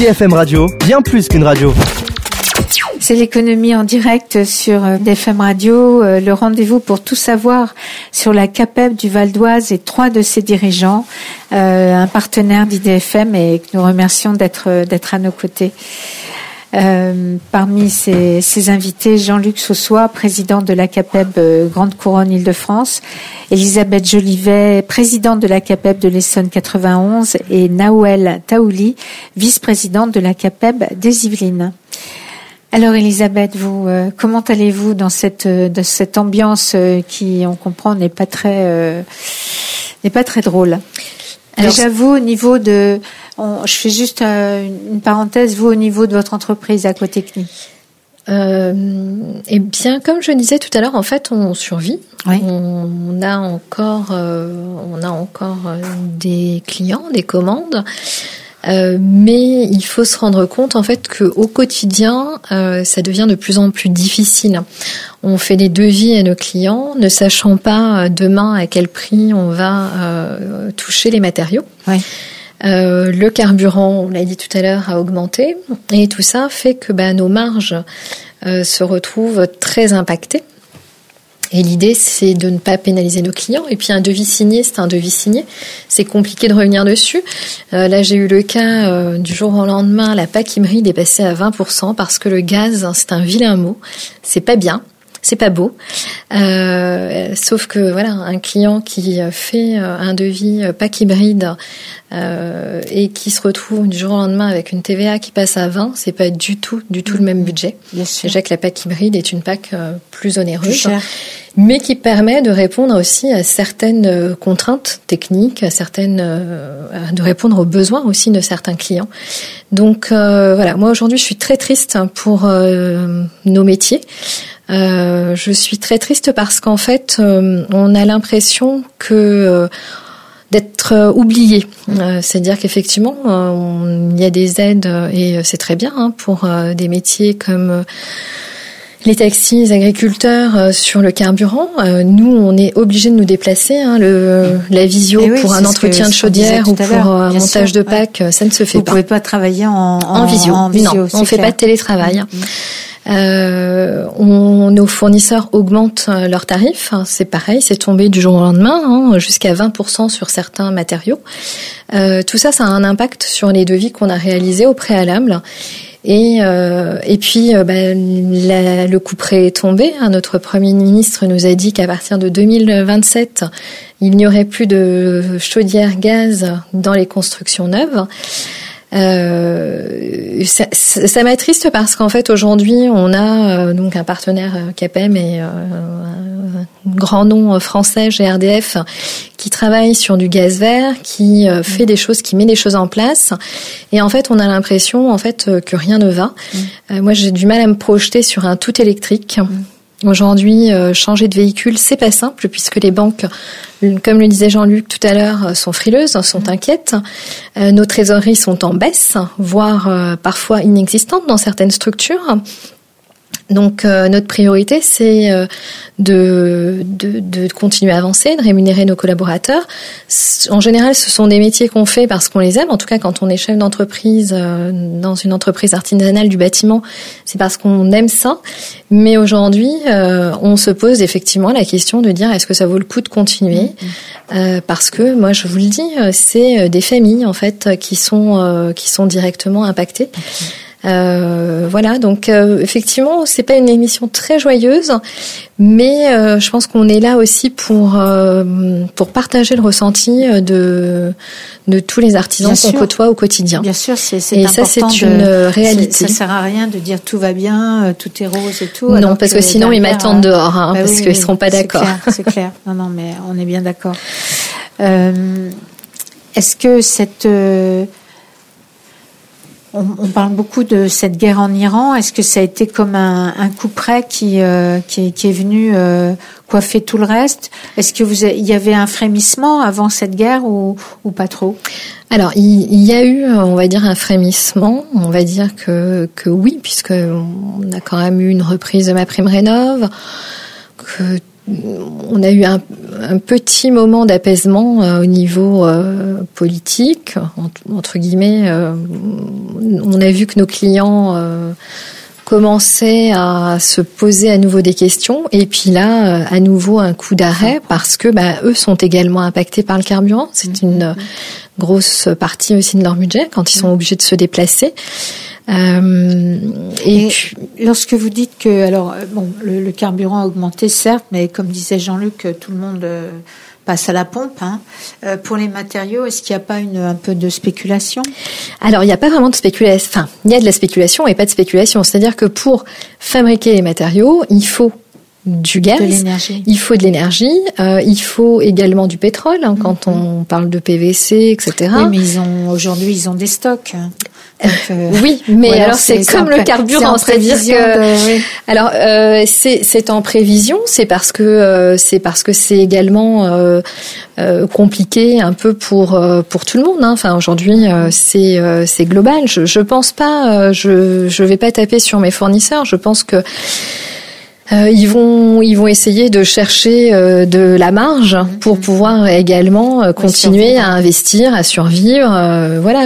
IDFM Radio, bien plus qu'une radio. C'est l'économie en direct sur IDFM Radio, le rendez-vous pour tout savoir sur la CAPEB du Val d'Oise et 3 de ses dirigeants, un partenaire d'IDFM et que nous remercions d'être à nos côtés. Parmi ces invités, Jean-Luc Saussois, président de la CAPEB Grande Couronne Île-de-France, Elisabeth Jolivet, présidente de la CAPEB de l'Essonne 91 et Naouel Taouli, vice-présidente de la CAPEB des Yvelines. Alors Elisabeth, vous, comment allez-vous dans cette ambiance qui, on comprend, n'est pas très drôle. Alors, déjà vous, au niveau de, je fais juste une parenthèse, vous au niveau de votre entreprise Aquatechnie. Eh bien, comme je disais tout à l'heure, en fait, on survit. Oui. On a encore des clients, des commandes. Mais il faut se rendre compte en fait que au quotidien, ça devient de plus en plus difficile. On fait des devis à nos clients, ne sachant pas demain à quel prix on va toucher les matériaux. Oui. Le carburant, on l'a dit tout à l'heure, a augmenté, et tout ça fait que nos marges se retrouvent très impactées. Et l'idée, c'est de ne pas pénaliser nos clients. Et puis un devis signé, c'est un devis signé. C'est compliqué de revenir dessus. Là, j'ai eu le cas du jour au lendemain, la PAC hybride est passée à 20% parce que le gaz, c'est un vilain mot. C'est pas bien. C'est pas beau. Sauf que voilà, un client qui fait un devis PAC hybride et qui se retrouve du jour au lendemain avec une TVA qui passe à 20, c'est pas du tout le même budget. Déjà que la PAC hybride est une PAC plus onéreuse, mais qui permet de répondre aussi à certaines contraintes techniques, de répondre aux besoins aussi de certains clients. Donc voilà, moi aujourd'hui je suis très triste pour nos métiers. Je suis très triste parce qu'en fait, on a l'impression que d'être oublié. C'est-à-dire qu'effectivement, il y a des aides et c'est très bien pour des métiers comme les taxis, les agriculteurs sur le carburant. Nous, on est obligés de nous déplacer. La visio pour un entretien de chaudière ou pour un montage de PAC, ça ne se fait pas. Vous pouvez pas travailler en visio. Non, on fait pas de télétravail. Nos fournisseurs augmentent leurs tarifs. C'est pareil, c'est tombé du jour au lendemain, jusqu'à 20% sur certains matériaux. Tout ça, ça a un impact sur les devis qu'on a réalisés au préalable. Et puis, le couperet est tombé. Notre Premier ministre nous a dit qu'à partir de 2027, il n'y aurait plus de chaudière gaz dans les constructions neuves. Ça m'attriste parce qu'en fait aujourd'hui on a donc un partenaire CAPEM et un grand nom français GRDF qui travaille sur du gaz vert, qui fait des choses, qui met des choses en place, et en fait on a l'impression en fait que rien ne va. Moi j'ai du mal à me projeter sur un tout électrique. Aujourd'hui, changer de véhicule, c'est pas simple puisque les banques, comme le disait Jean-Luc tout à l'heure, sont frileuses, sont inquiètes. Nos trésoreries sont en baisse, voire parfois inexistantes dans certaines structures. Donc notre priorité, c'est de continuer à avancer, de rémunérer nos collaborateurs. En général, ce sont des métiers qu'on fait parce qu'on les aime. En tout cas, quand on est chef d'entreprise dans une entreprise artisanale du bâtiment, c'est parce qu'on aime ça. Mais aujourd'hui, on se pose effectivement la question de dire est-ce que ça vaut le coup de continuer, parce que moi, je vous le dis, c'est des familles en fait qui sont directement impactées. Voilà, donc effectivement, c'est pas une émission très joyeuse, mais je pense qu'on est là aussi pour partager le ressenti de tous les artisans qu'on côtoie au quotidien. Bien sûr, c'est et important. Ça, c'est une réalité. Ça sert à rien de dire tout va bien, tout est rose et tout. Non, parce que sinon ils m'attendent dehors, parce qu'ils seront pas d'accord. C'est clair. Non, mais on est bien d'accord. Est-ce que cette on parle beaucoup de cette guerre en Iran. Est-ce que ça a été comme un coup près qui est venu coiffer tout le reste? Est-ce que il y avait un frémissement avant cette guerre ou pas trop? Alors, il y a eu, on va dire, un frémissement. On va dire que oui, puisque on a quand même eu une reprise de MaPrimeRénov', que on a eu un petit moment d'apaisement au niveau politique, entre guillemets. On a vu que nos clients commençaient à se poser à nouveau des questions, et puis là, à nouveau un coup d'arrêt parce que eux sont également impactés par le carburant. C'est une grosse partie aussi de leur budget quand ils sont obligés de se déplacer. Et puis, lorsque vous dites que, alors, le carburant a augmenté, certes, mais comme disait Jean-Luc, tout le monde passe à la pompe. Pour les matériaux, est-ce qu'il n'y a pas un peu de spéculation ? Alors, il n'y a pas vraiment de spéculation. Enfin, il y a de la spéculation et pas de spéculation. C'est-à-dire que pour fabriquer les matériaux, il faut du gaz, il faut de l'énergie, il faut également du pétrole, quand on parle de PVC, etc. Oui, mais aujourd'hui, ils ont des stocks. Donc, oui, mais alors c'est comme le carburant, c'est-à-dire que alors c'est en prévision, c'est parce que c'est également compliqué un peu pour tout le monde. Enfin aujourd'hui c'est global. Je pense pas, je vais pas taper sur mes fournisseurs. Je pense que ils vont essayer de chercher de la marge pour pouvoir également continuer à investir, à survivre. Voilà,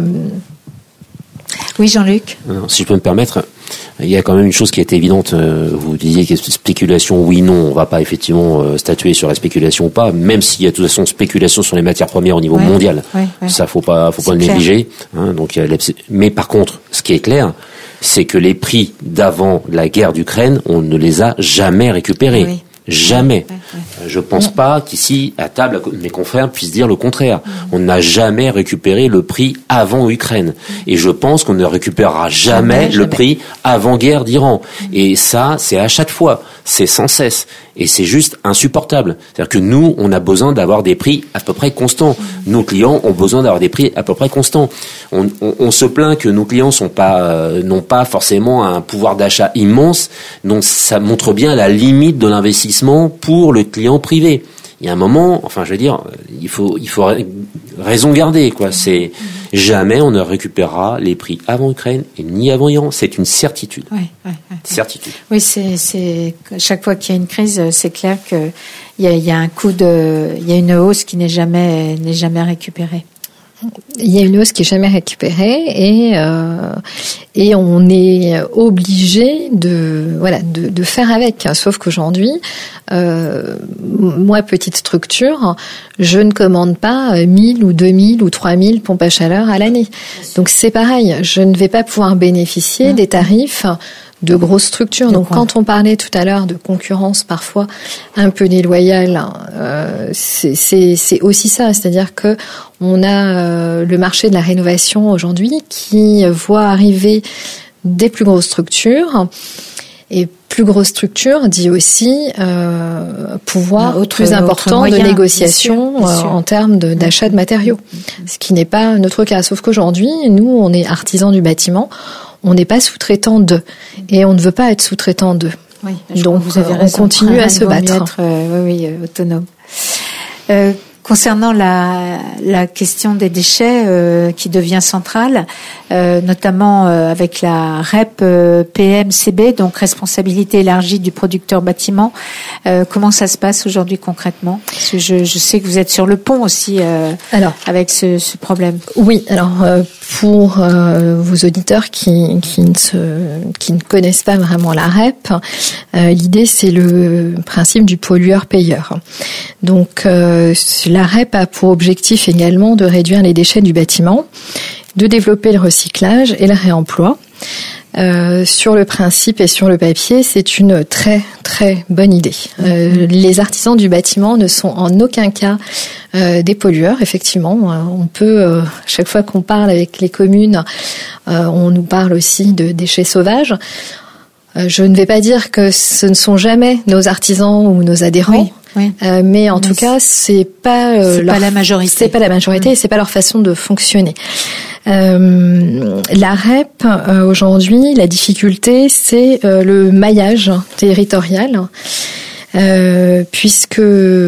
Oui, Jean-Luc. Si je peux me permettre, il y a quand même une chose qui est évidente. Vous disiez que spéculation, oui, non, on va pas effectivement statuer sur la spéculation ou pas, même s'il y a de toute façon spéculation sur les matières premières au niveau mondial. Ça, faut pas le négliger. Donc, mais par contre, ce qui est clair, c'est que les prix d'avant la guerre d'Ukraine, on ne les a jamais récupérés. Oui. Jamais. Je pense pas qu'ici, à table, mes confrères puissent dire le contraire. On n'a jamais récupéré le prix avant Ukraine. Et je pense qu'on ne récupérera jamais le prix avant guerre d'Iran. Et ça, c'est à chaque fois. C'est sans cesse. Et c'est juste insupportable. C'est-à-dire que nous, on a besoin d'avoir des prix à peu près constants. Nos clients ont besoin d'avoir des prix à peu près constants. On se plaint que nos clients n'ont pas forcément un pouvoir d'achat immense. Donc ça montre bien la limite de l'investissement pour le client privé. Il y a un moment, enfin, je veux dire, il faut raison garder, quoi. C'est jamais on ne récupérera les prix avant Ukraine et ni avant Iran. C'est une certitude. Certitude. Oui, c'est chaque fois qu'il y a une crise, c'est clair que il y a il y a une hausse qui n'est jamais récupérée. Il y a une hausse qui est jamais récupérée et on est obligé de faire avec. Sauf qu'aujourd'hui, moi, petite structure, je ne commande pas 1000 ou 2000 ou 3000 pompes à chaleur à l'année. Donc c'est pareil, je ne vais pas pouvoir bénéficier des tarifs de grosses structures. Donc quand on parlait tout à l'heure de concurrence parfois un peu déloyale, c'est aussi ça, c'est-à-dire que on a le marché de la rénovation aujourd'hui qui voit arriver des plus grosses structures. Et plus grosse structure dit aussi pouvoir plus important de négociation bien sûr. En termes d'achat de matériaux, ce qui n'est pas notre cas. Sauf qu'aujourd'hui, nous, on est artisans du bâtiment, on n'est pas sous-traitant d'eux, et on ne veut pas être sous-traitant d'eux. Oui, donc vous avez raison, on continue à se battre. Autonome. Concernant la question des déchets qui devient centrale, notamment avec la REP PMCB, donc responsabilité élargie du producteur bâtiment, comment ça se passe aujourd'hui concrètement ? Parce que je sais que vous êtes sur le pont aussi avec ce problème. Oui, alors pour vos auditeurs qui ne connaissent pas vraiment la REP, l'idée c'est le principe du pollueur-payeur. Donc la REP a pour objectif également de réduire les déchets du bâtiment, de développer le recyclage et le réemploi. Sur le principe et sur le papier, c'est une très très bonne idée. Les artisans du bâtiment ne sont en aucun cas des pollueurs. Effectivement, on peut chaque fois qu'on parle avec les communes, on nous parle aussi de déchets sauvages. Je ne vais pas dire que ce ne sont jamais nos artisans ou nos adhérents. Oui. Mais en tout cas, c'est pas la majorité. C'est pas la majorité et c'est pas leur façon de fonctionner. La REP aujourd'hui, la difficulté, c'est le maillage territorial. Puisque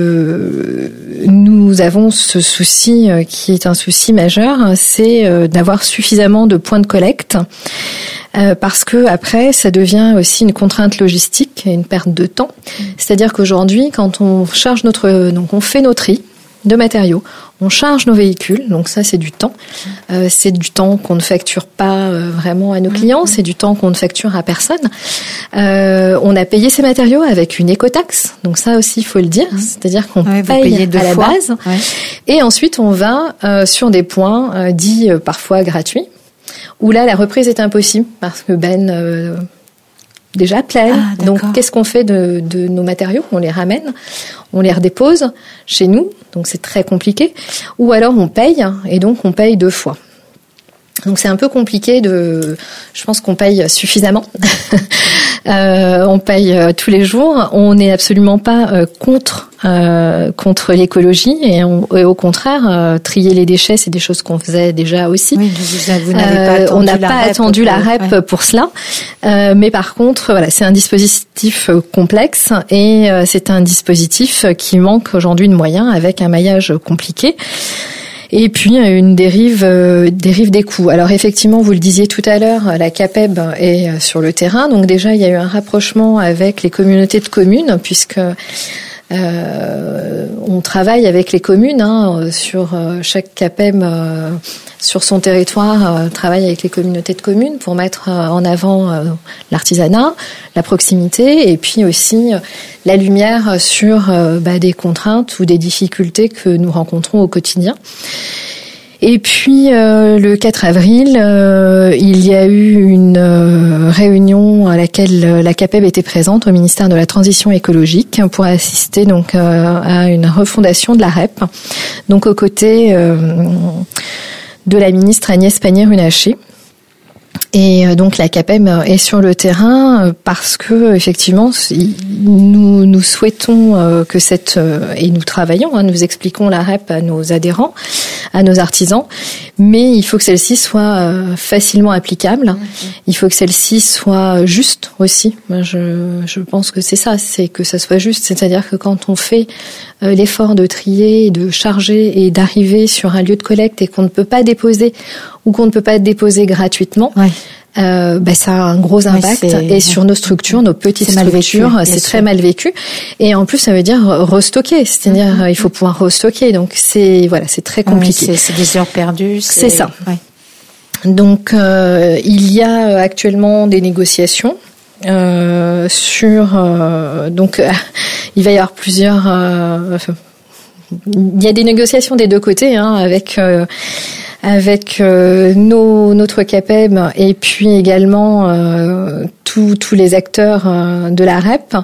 nous avons ce souci qui est un souci majeur, c'est d'avoir suffisamment de points de collecte. parce que après, ça devient aussi une contrainte logistique et une perte de temps. C'est-à-dire qu'aujourd'hui, quand on charge donc on fait nos tris de matériaux, on charge nos véhicules, donc ça c'est du temps. C'est du temps qu'on ne facture pas vraiment à nos clients, c'est du temps qu'on ne facture à personne. On a payé ces matériaux avec une écotaxe, donc ça aussi il faut le dire, c'est-à-dire qu'on paye à la base. Ouais. Et ensuite on va sur des points dits parfois gratuits, où là la reprise est impossible parce que déjà pleine. Donc, qu'est-ce qu'on fait de nos matériaux? On les ramène, on les redépose chez nous. Donc, c'est très compliqué. Ou alors, on paye, et donc, on paye 2 fois. Donc, c'est un peu compliqué je pense qu'on paye suffisamment. On paye tous les jours. On n'est absolument pas contre l'écologie et au contraire, trier les déchets, c'est des choses qu'on faisait déjà aussi. Oui, vous n'avez pas on n'a pas attendu la REP pour cela. Mais par contre, voilà, c'est un dispositif complexe et c'est un dispositif qui manque aujourd'hui de moyens avec un maillage compliqué. Et puis une dérive des coûts. Alors effectivement, vous le disiez tout à l'heure, la CAPEB est sur le terrain. Donc déjà, il y a eu un rapprochement avec les communautés de communes, puisque on travaille avec les communes sur chaque CAPEB sur son territoire, travaille avec les communautés de communes pour mettre en avant l'artisanat, la proximité et puis aussi la lumière sur des contraintes ou des difficultés que nous rencontrons au quotidien. Et puis le 4 avril, il y a eu une réunion à laquelle la CAPEB était présente au ministère de la Transition écologique pour assister donc à une refondation de la REP, donc aux côtés de la ministre Agnès Pannier-Runacher. Et donc la CAPEB est sur le terrain parce que effectivement nous souhaitons que et nous travaillons, nous expliquons la REP à nos adhérents, à nos artisans, mais il faut que celle-ci soit facilement applicable. Il faut que celle-ci soit juste aussi. Moi, je pense que c'est ça, c'est que ça soit juste, c'est-à-dire que quand on fait l'effort de trier, de charger et d'arriver sur un lieu de collecte et qu'on ne peut pas déposer ou qu'on ne peut pas déposer gratuitement, ça a un gros impact et sur nos structures, nos petites structures, c'est très mal vécu. Et en plus, ça veut dire restocker, c'est-à-dire il faut pouvoir restocker. Donc c'est très compliqué. C'est des heures perdues. C'est ça. Ouais. Donc il y a actuellement des négociations sur il va y avoir plusieurs. Il y a des négociations des deux côtés avec notre CAPEB et puis également tous les acteurs de la REP.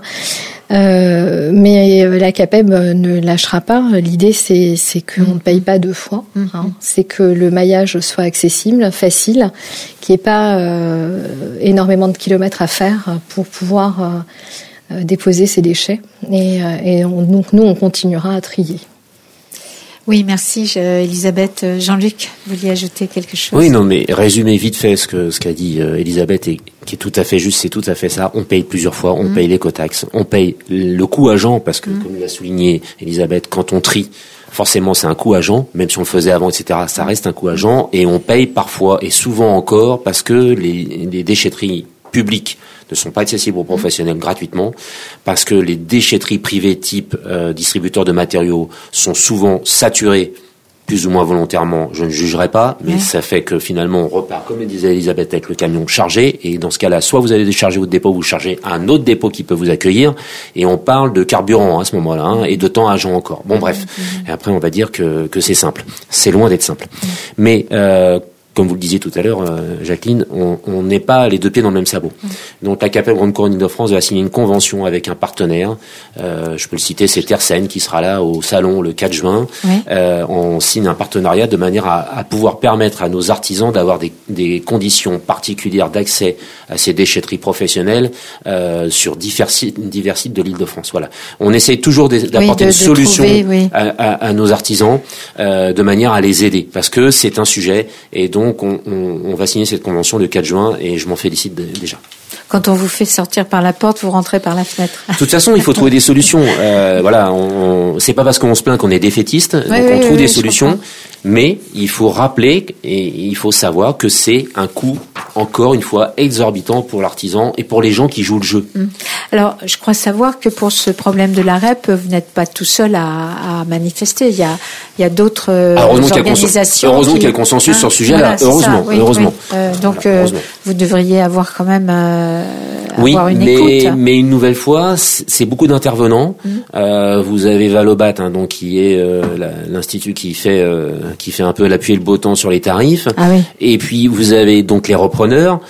Mais la CAPEB ne lâchera pas. L'idée, c'est qu'on ne paye pas 2 fois. C'est que le maillage soit accessible, facile, qu'il n'y ait pas énormément de kilomètres à faire pour pouvoir déposer ces déchets. Et donc nous, on continuera à trier. Oui, merci Elisabeth. Jean-Luc, vous vouliez ajouter quelque chose? Oui, non, mais résumer vite fait ce qu'a dit Elisabeth et qui est tout à fait juste, c'est tout à fait ça. On paye plusieurs fois, on paye l'écotaxe, on paye le coût agent parce que, comme l'a souligné Elisabeth, quand on trie, forcément c'est un coût agent, même si on le faisait avant, etc., ça reste un coût agent et on paye parfois et souvent encore parce que les déchetteries publiques ne sont pas accessibles aux professionnels gratuitement, parce que les déchetteries privées type distributeurs de matériaux sont souvent saturées, plus ou moins volontairement, je ne jugerai pas, mais ça fait que finalement on repart, comme le disait Elisabeth, avec le camion chargé, et dans ce cas-là, soit vous allez décharger votre dépôt, vous chargez un autre dépôt qui peut vous accueillir, et on parle de carburant à ce moment-là, et de temps agent encore. Bon bref, et après on va dire que c'est simple. C'est loin d'être simple. Mais comme vous le disiez tout à l'heure, Jacqueline, on n'est pas les deux pieds dans le même sabot. Donc la CAPEB Grande Couronne Île-de-France va signer une convention avec un partenaire. Je peux le citer, c'est Tersen qui sera là au salon le 4 juin. On signe un partenariat de manière à pouvoir permettre à nos artisans d'avoir des conditions particulières d'accès à ces déchetteries professionnelles sur divers sites de l'Île-de-France. Voilà. On essaye toujours d'apporter une solution à nos artisans de manière à les aider, parce que c'est un sujet et donc on va signer cette convention le 4 juin et je m'en félicite déjà. Quand on vous fait sortir par la porte, vous rentrez par la fenêtre. De toute façon, il faut trouver des solutions. C'est pas parce qu'on se plaint qu'on est défaitiste, donc on trouve des solutions, mais il faut rappeler et il faut savoir que c'est un coût encore une fois exorbitant pour l'artisan et pour les gens qui jouent le jeu. Alors, je crois savoir que pour ce problème de la REP, vous n'êtes pas tout seul à manifester. Il y a d'autres organisations. Heureusement qu'il y a consensus sur ce sujet-là. Heureusement, heureusement. Donc, vous devriez avoir quand même avoir une écoute. Mais une nouvelle fois, c'est beaucoup d'intervenants. Vous avez Valobat, donc qui est l'institut qui fait un peu l'appui et le beau temps sur les tarifs. Ah oui. Et puis vous avez donc les repreneurs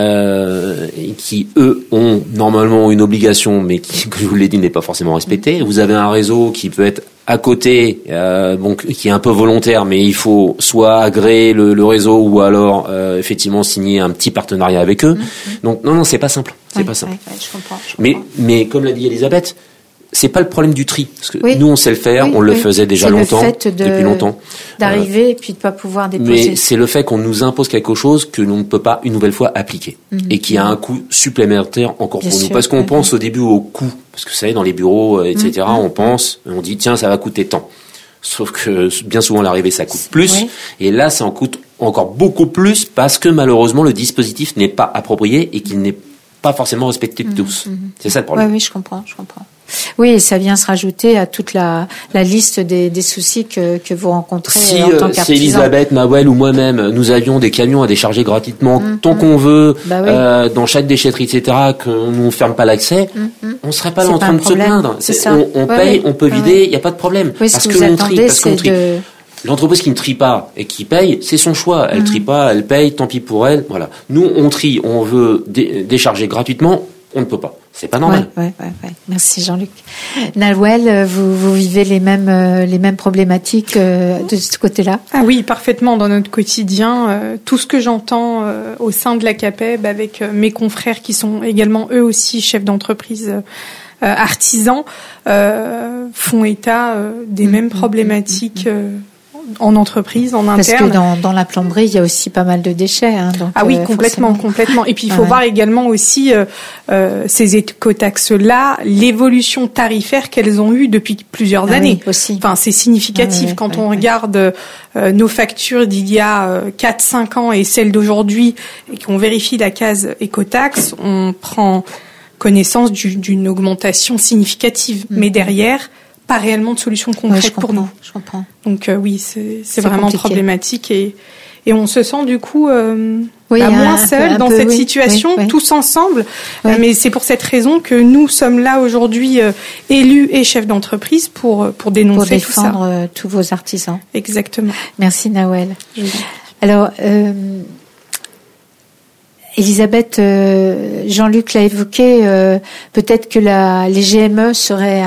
qui eux ont normalement une obligation, mais qui, comme je vous l'ai dit, n'est pas forcément respectée. Vous avez un réseau qui peut être à côté, donc qui est un peu volontaire, mais il faut soit agréer le réseau ou alors effectivement signer un petit partenariat avec eux. Donc non, c'est pas simple. C'est pas simple. Je comprends. Mais comme l'a dit Elisabeth, c'est pas le problème du tri, parce que nous on sait le faire, on le faisait déjà longtemps, depuis longtemps. D'arriver et puis de pas pouvoir déposer. Mais c'est le fait qu'on nous impose quelque chose que l'on ne peut pas une nouvelle fois appliquer et qui a un coût supplémentaire encore pour nous, parce qu'on pense au début au coût, parce que vous savez dans les bureaux, etc. On dit tiens ça va coûter tant, sauf que bien souvent l'arrivée ça coûte plus, et là ça en coûte encore beaucoup plus parce que malheureusement le dispositif n'est pas approprié et qu'il n'est pas forcément respecté de tous. C'est ça le problème. Oui, je comprends. Oui, et ça vient se rajouter à toute la liste des soucis que vous rencontrez en tant qu'artisan. Si Elisabeth, Nawel ou moi-même, nous avions des camions à décharger gratuitement tant qu'on veut, dans chaque déchetterie, etc., qu'on ne ferme pas l'accès, on ne serait pas là en train de se plaindre. On paye, on peut vider, il n'y a pas de problème. Oui, parce que l'on trie. L'entreprise qui ne trie pas et qui paye, c'est son choix. Elle trie pas, elle paye, tant pis pour elle. Voilà. Nous, on trie, on veut décharger gratuitement, on ne peut pas. C'est pas normal. Ouais. Merci Jean-Luc. Nawel, vous vivez les mêmes problématiques de ce côté-là? Ah oui, parfaitement dans notre quotidien. Tout ce que j'entends au sein de la CAPEB avec mes confrères qui sont également eux aussi chefs d'entreprise artisans font état des mêmes problématiques en entreprise, en interne. Parce que dans la plomberie, il y a aussi pas mal de déchets. Donc, oui, complètement. Et puis, il faut voir également aussi ces écotaxes-là, l'évolution tarifaire qu'elles ont eue depuis plusieurs années. Oui, aussi. Enfin, c'est significatif quand on regarde nos factures d'il y a 4-5 ans et celles d'aujourd'hui, et qu'on vérifie la case écotaxe, on prend connaissance d'une augmentation significative. Mais derrière, pas réellement de solution concrète pour nous. Je comprends. Donc oui, c'est vraiment compliqué. Problématique et on se sent du coup moins seul dans cette situation, tous ensemble. Mais c'est pour cette raison que nous sommes là aujourd'hui, élus et chefs d'entreprise, pour dénoncer tout ça. Pour défendre tous vos artisans. Exactement. Merci Nawel. Alors, Elisabeth, Jean-Luc l'a évoqué, peut-être que les GME seraient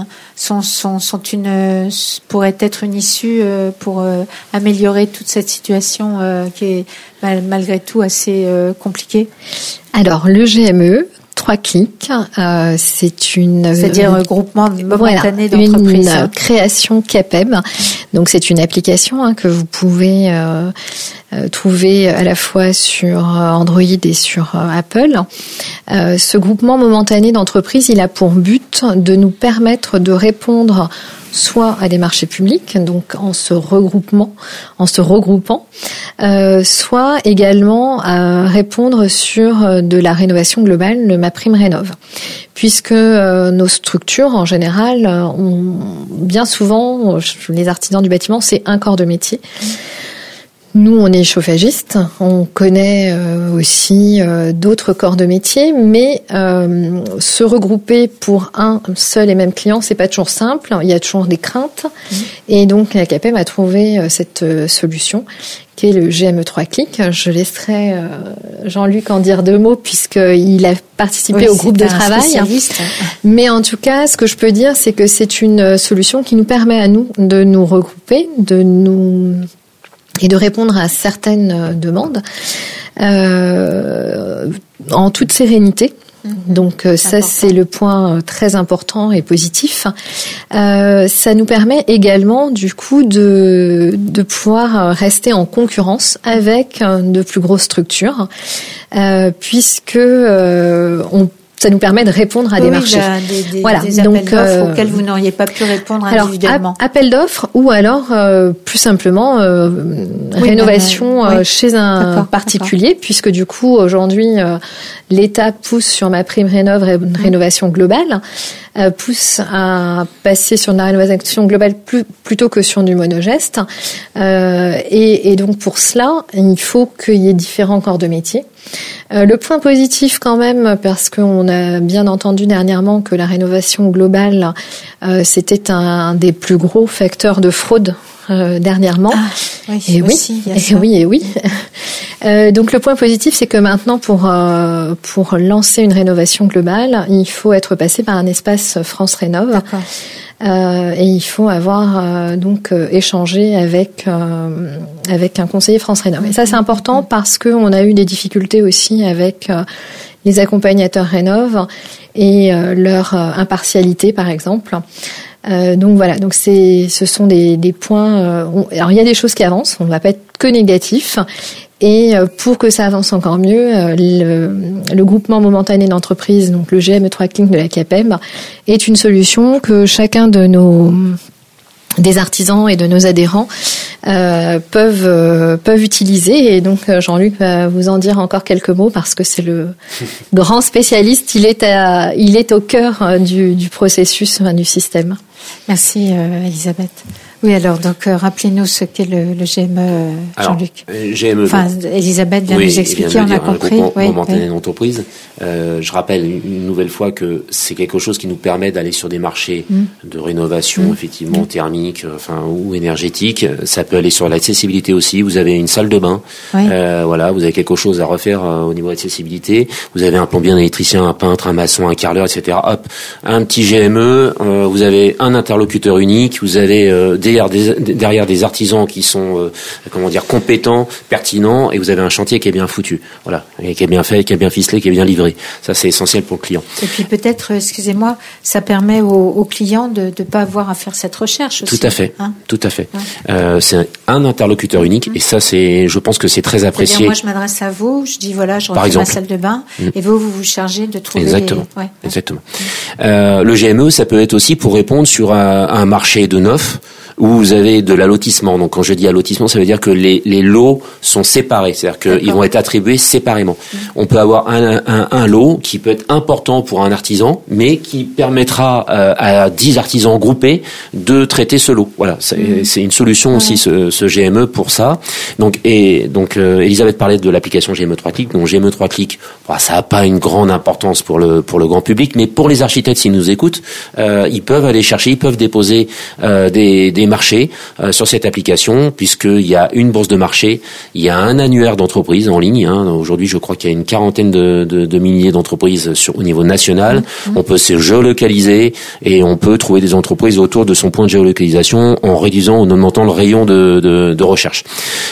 pourraient être une issue pour améliorer toute cette situation qui est malgré tout assez compliquée. Alors le GME, 3 clics, c'est-à-dire groupement momentané d'entreprises. Une création CAPEB. Donc c'est une application que vous pouvez trouver à la fois sur Android et sur Apple. Ce groupement momentané d'entreprises, il a pour but de nous permettre de répondre soit à des marchés publics, donc en se regroupant, soit également à répondre sur de la rénovation globale, le MaPrimeRénov'. Puisque nos structures, en général, ont bien souvent, les artisans du bâtiment, c'est un corps de métier. Nous, on est chauffagistes, on connaît aussi d'autres corps de métier, mais se regrouper pour un seul et même client, c'est pas toujours simple. Il y a toujours des craintes, et donc la CAPEB a trouvé cette solution, qui est le GME 3 clics. Je laisserai Jean-Luc en dire 2 mots puisqu'il a participé au groupe de travail. Mais en tout cas, ce que je peux dire, c'est que c'est une solution qui nous permet à nous de nous regrouper, et de répondre à certaines demandes en toute sérénité. Donc ça, c'est le point très important et positif. Ça nous permet également du coup de pouvoir rester en concurrence avec de plus grosses structures, puisque ça nous permet de répondre à des marchés. Des appels d'offres auxquels vous n'auriez pas pu répondre individuellement. Appel d'offres ou alors plus simplement rénovation chez un particulier, puisque du coup aujourd'hui l'État pousse sur MaPrimeRénov' rénovation globale, pousse à passer sur la rénovation globale plutôt que sur du monogeste, et donc pour cela il faut qu'il y ait différents corps de métier. Le point positif quand même, parce qu'on a bien entendu dernièrement que la rénovation globale c'était un des plus gros facteurs de fraude dernièrement. Et oui. Donc le point positif, c'est que maintenant pour lancer une rénovation globale, il faut être passé par un espace France Rénov'. Et il faut avoir échangé avec un conseiller France Rénov'. Et ça c'est important parce que on a eu des difficultés aussi avec les accompagnateurs Rénov' et leur impartialité par exemple. Donc ce sont des points. Alors il y a des choses qui avancent, on ne va pas être que négatif. Et pour que ça avance encore mieux, le groupement momentané d'entreprises, donc le GME Tracking de la CAPEB, est une solution que chacun de des artisans et de nos adhérents peuvent utiliser. Et donc Jean-Luc va vous en dire encore quelques mots parce que c'est le grand spécialiste. Il est au cœur du processus, du système. Merci Elisabeth. Oui, alors donc rappelez-nous ce qu'est le GME, Jean-Luc. GME. Enfin, Elisabeth vient nous expliquer, on a compris. Momentané d'entreprise. Je rappelle une nouvelle fois que c'est quelque chose qui nous permet d'aller sur des marchés de rénovation, effectivement thermique, ou énergétique. Ça peut aller sur l'accessibilité aussi. Vous avez une salle de bain, vous avez quelque chose à refaire au niveau d'accessibilité. Vous avez un plombier, un électricien, un peintre, un maçon, un carreleur, etc. Hop, un petit GME. Vous avez un interlocuteur unique. Vous avez derrière des artisans qui sont compétents, pertinents, et vous avez un chantier qui est bien foutu, et qui est bien fait, qui est bien ficelé, qui est bien livré. Ça c'est essentiel pour le client. Et puis peut-être, excusez-moi, ça permet aux clients de ne pas avoir à faire cette recherche aussi. Tout à fait. Ouais. C'est un interlocuteur unique, et ça je pense que c'est très apprécié. C'est-à-dire, moi je m'adresse à vous, je dis je refais ma salle de bain, et vous vous chargez de trouver. Exactement. Le GME, ça peut être aussi pour répondre sur un marché de neuf, où vous avez de l'allotissement. Donc quand je dis allotissement, ça veut dire que les lots sont séparés, c'est-à-dire qu'ils vont être attribués séparément. On peut avoir un lot qui peut être important pour un artisan, mais qui permettra à 10 artisans groupés de traiter ce lot. Voilà, c'est une solution aussi ce GME pour ça. Donc Elisabeth parlait de l'application GME 3 clics. Donc GME 3 clics, ça n'a pas une grande importance pour le grand public, mais pour les architectes s'ils nous écoutent, ils peuvent aller chercher, ils peuvent déposer des marchés sur cette application, puisqu'il y a une bourse de marché, il y a un annuaire d'entreprises en ligne. Aujourd'hui, je crois qu'il y a une quarantaine de milliers d'entreprises au niveau national. On peut se géolocaliser et on peut trouver des entreprises autour de son point de géolocalisation en réduisant ou en augmentant le rayon de recherche.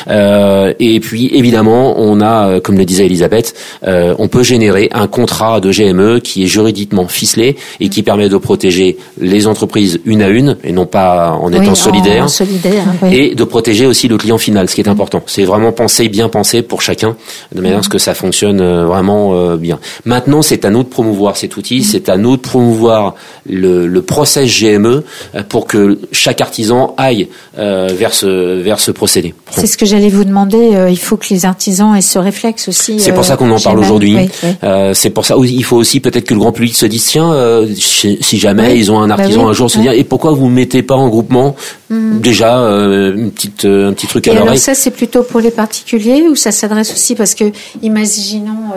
Et puis, évidemment, on a, comme le disait Elisabeth, on peut générer un contrat de GME qui est juridiquement ficelé et qui permet de protéger les entreprises une à une et non pas en étant solidaire, et de protéger aussi le client final, ce qui est important. C'est vraiment bien pensé pour chacun, de manière à ce que ça fonctionne vraiment bien. Maintenant, c'est à nous de promouvoir cet outil, c'est à nous de promouvoir le process GME pour que chaque artisan aille vers ce procédé. C'est ce que j'allais vous demander. Il faut que les artisans aient ce réflexe aussi. C'est pour ça qu'on en parle aujourd'hui. C'est pour ça. Il faut aussi peut-être que le grand public se dise si jamais ils ont un artisan un jour, se dire et pourquoi vous ne mettez pas en groupement déjà un petit truc à l'oreille. Alors ça c'est plutôt pour les particuliers ou ça s'adresse aussi parce que imaginons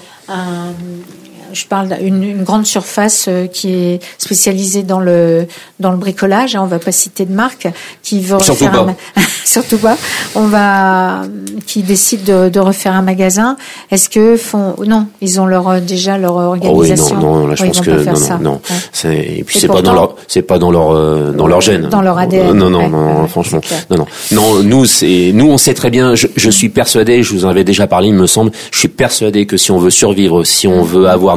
je parle d'une grande surface qui est spécialisée dans le bricolage. On va pas citer de marque qui veut surtout pas. Qui décide de refaire un magasin. Est-ce que non, ils ont déjà leur organisation. Non, là je pense que non. Et puis c'est pas dans leur gène. Dans leur ADN. Non, franchement. Non, nous on sait très bien. Je suis persuadé, je vous en avais déjà parlé, il me semble. Je suis persuadé que si on veut survivre, si on veut avoir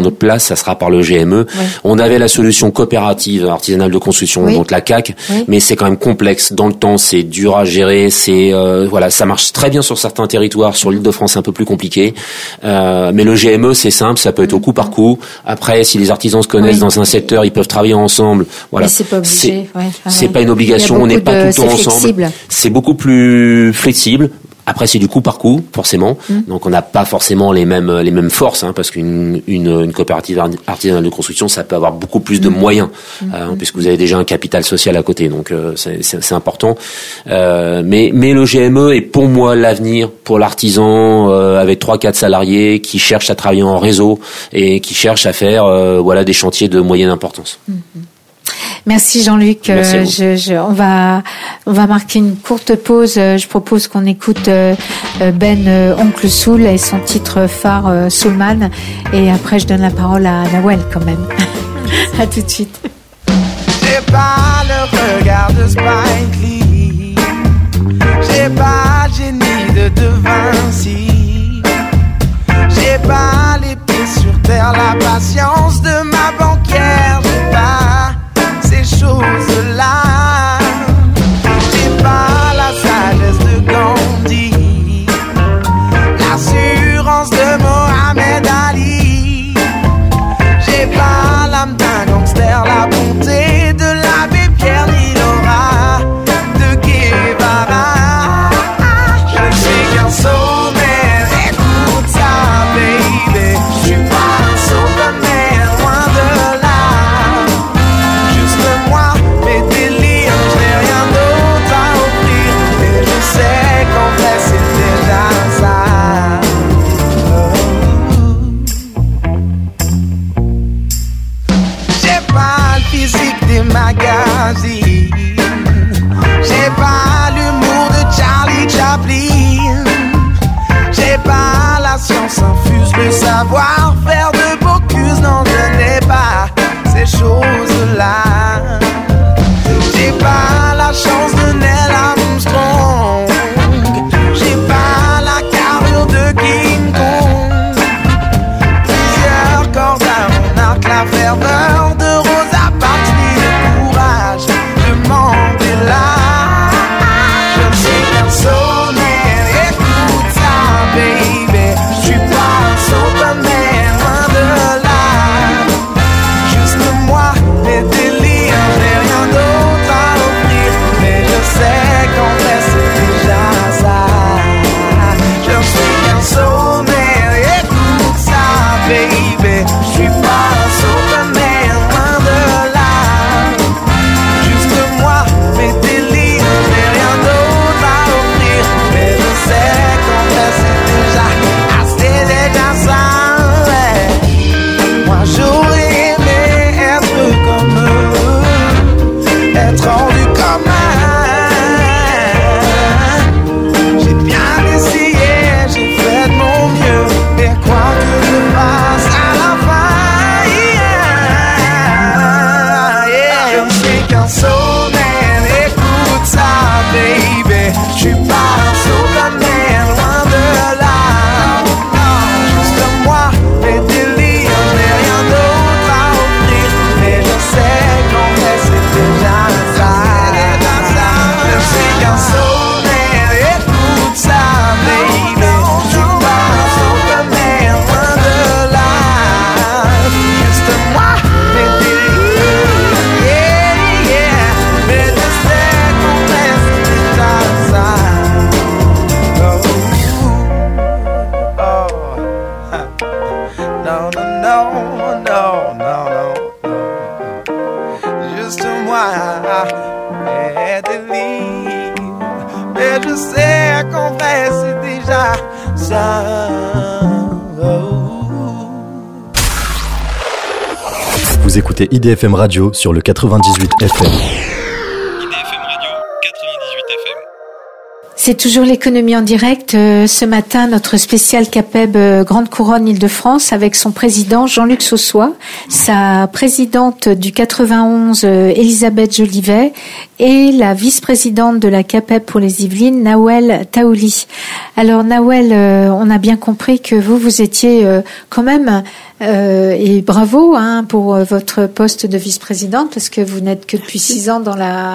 notre place, ça sera par le GME. Oui. On avait la solution coopérative artisanale de construction, donc la CAC, mais c'est quand même complexe dans le temps, c'est dur à gérer, c'est voilà, ça marche très bien sur certains territoires, sur l'Île-de-France c'est un peu plus compliqué, mais le GME c'est simple, ça peut être au coup par coup. Après, si les artisans se connaissent dans un secteur, ils peuvent travailler ensemble. Voilà, mais c'est pas obligé. C'est pas une obligation, on n'est pas tout le temps ensemble. C'est beaucoup plus flexible. Après, c'est du coup par coup, forcément. Donc, on n'a pas forcément les mêmes forces, parce qu'une coopérative artisanale de construction, ça peut avoir beaucoup plus de moyens, puisque vous avez déjà un capital social à côté. Donc, c'est important. Mais le GME est pour moi l'avenir pour l'artisan avec 3-4 salariés qui cherchent à travailler en réseau et qui cherchent à faire des chantiers de moyenne importance. Merci Jean-Luc. On va marquer une courte pause. Je propose qu'on écoute Oncle Soul et son titre phare Soulman. Et après, je donne la parole à Nawel quand même. À tout de suite. J'ai pas le regard de Spike Lee. J'ai pas le génie de De Vinci. J'ai pas les pieds sur terre, la patience de ma banquière. J'ai pas ces choses-là. J'ai pas la sagesse de Gandhi, l'assurance de Mohamed Ali. J'ai pas l'âme d'un gangster, la bonté de l'abbé Pierre ni l'aura de Guevara. Je ne suis qu'un sommet, écoute ça baby. Je suis pas un sommet, loin de là. Mes délires, je n'ai rien d'autre à offrir, mais je sais qu'en vrai c'est déjà ça. J'ai pas le physique des magazines, j'ai pas l'humour de Charlie Chaplin, j'ai pas la science infuse, le savoir-faire de Bocuse, non je n'ai pas ces choses-là. J'ai pas la chance de Neil Armstrong, j'ai pas la carrure de King Kong. Plusieurs cordes à mon arc, la ferveur de Rosa Parks, le courage de Mandela. Je ne suis qu'un sommet, écoute ça baby. Je suis pas un Superman, loin de là. Juste moi, mes délires, j'ai rien d'autre à offrir, mais je sais qu'en vrai c'est déjà ça. Je ne suis qu'un sommet, écoute ça baby. Je suis pas un Superman, loin de là. Juste moi, mes délires, j'ai rien d'autre à offrir, mais je sais qu'en vrai c'est déjà ça, ouais. Moi j'aurais aimé être comme eux, être rendu comme eux. J'ai bien essayé, j'ai fait de mon mieux, mais quoi que je fasse à la fin, je ne suis qu'un sommet, écoute ça baby. Je suis pas un Superman, loin de là. Juste moi, mes délires, j'ai rien d'autre à offrir, mais je sais qu'en vrai c'est déjà ça. Je suis qu'un sommet, écoute ça baby. Je suis pas un Superman, loin de là. Juste moi, mes délires, mais je sais qu'en vrai c'est déjà ça. No. Juste moi, mes délires, mais je sais qu'en vrai c'est déjà ça. Vous écoutez IDFM Radio sur le 98 FM. C'est toujours l'économie en direct. Ce matin, notre spécial CAPEB Grande Couronne Île-de-France avec son président Jean-Luc Saussois, sa présidente du 91 Elisabeth Jolivet et la vice-présidente de la CAPEB pour les Yvelines Nawel Taouli. Alors Nawel, on a bien compris que vous étiez quand même Et bravo pour votre poste de vice-présidente, parce que vous n'êtes que depuis 6 ans dans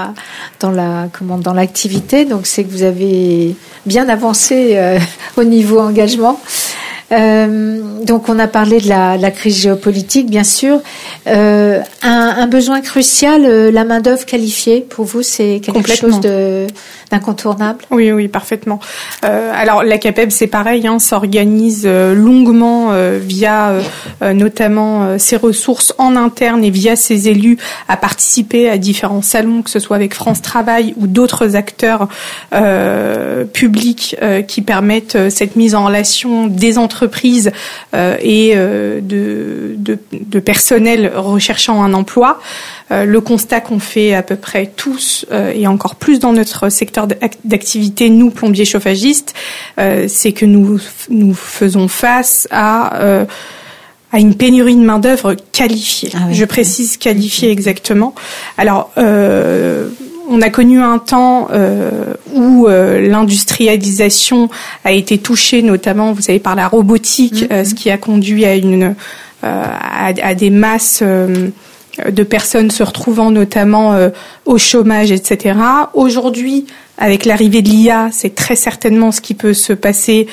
l'activité, donc c'est que vous avez bien avancé au niveau engagement. Donc on a parlé de la crise géopolitique, bien sûr. Un besoin crucial, la main-d'œuvre qualifiée, pour vous, c'est quelque chose d'incontournable? Oui, parfaitement. Alors la CAPEB, c'est pareil, s'organise longuement via notamment ses ressources en interne et via ses élus à participer à différents salons, que ce soit avec France Travail ou d'autres acteurs publics qui permettent cette mise en relation des entreprises et de personnel recherchant un emploi. Le constat qu'on fait à peu près tous, et encore plus dans notre secteur d'activité, nous, plombiers chauffagistes, c'est que nous faisons face à une pénurie de main-d'œuvre qualifiée. Ah oui. Je précise qualifiée exactement. Alors, on a connu un temps où l'industrialisation a été touchée, notamment, vous savez, par la robotique, ce qui a conduit à des masses de personnes se retrouvant notamment au chômage, etc. Aujourd'hui, avec l'arrivée de l'IA, c'est très certainement ce qui peut se passer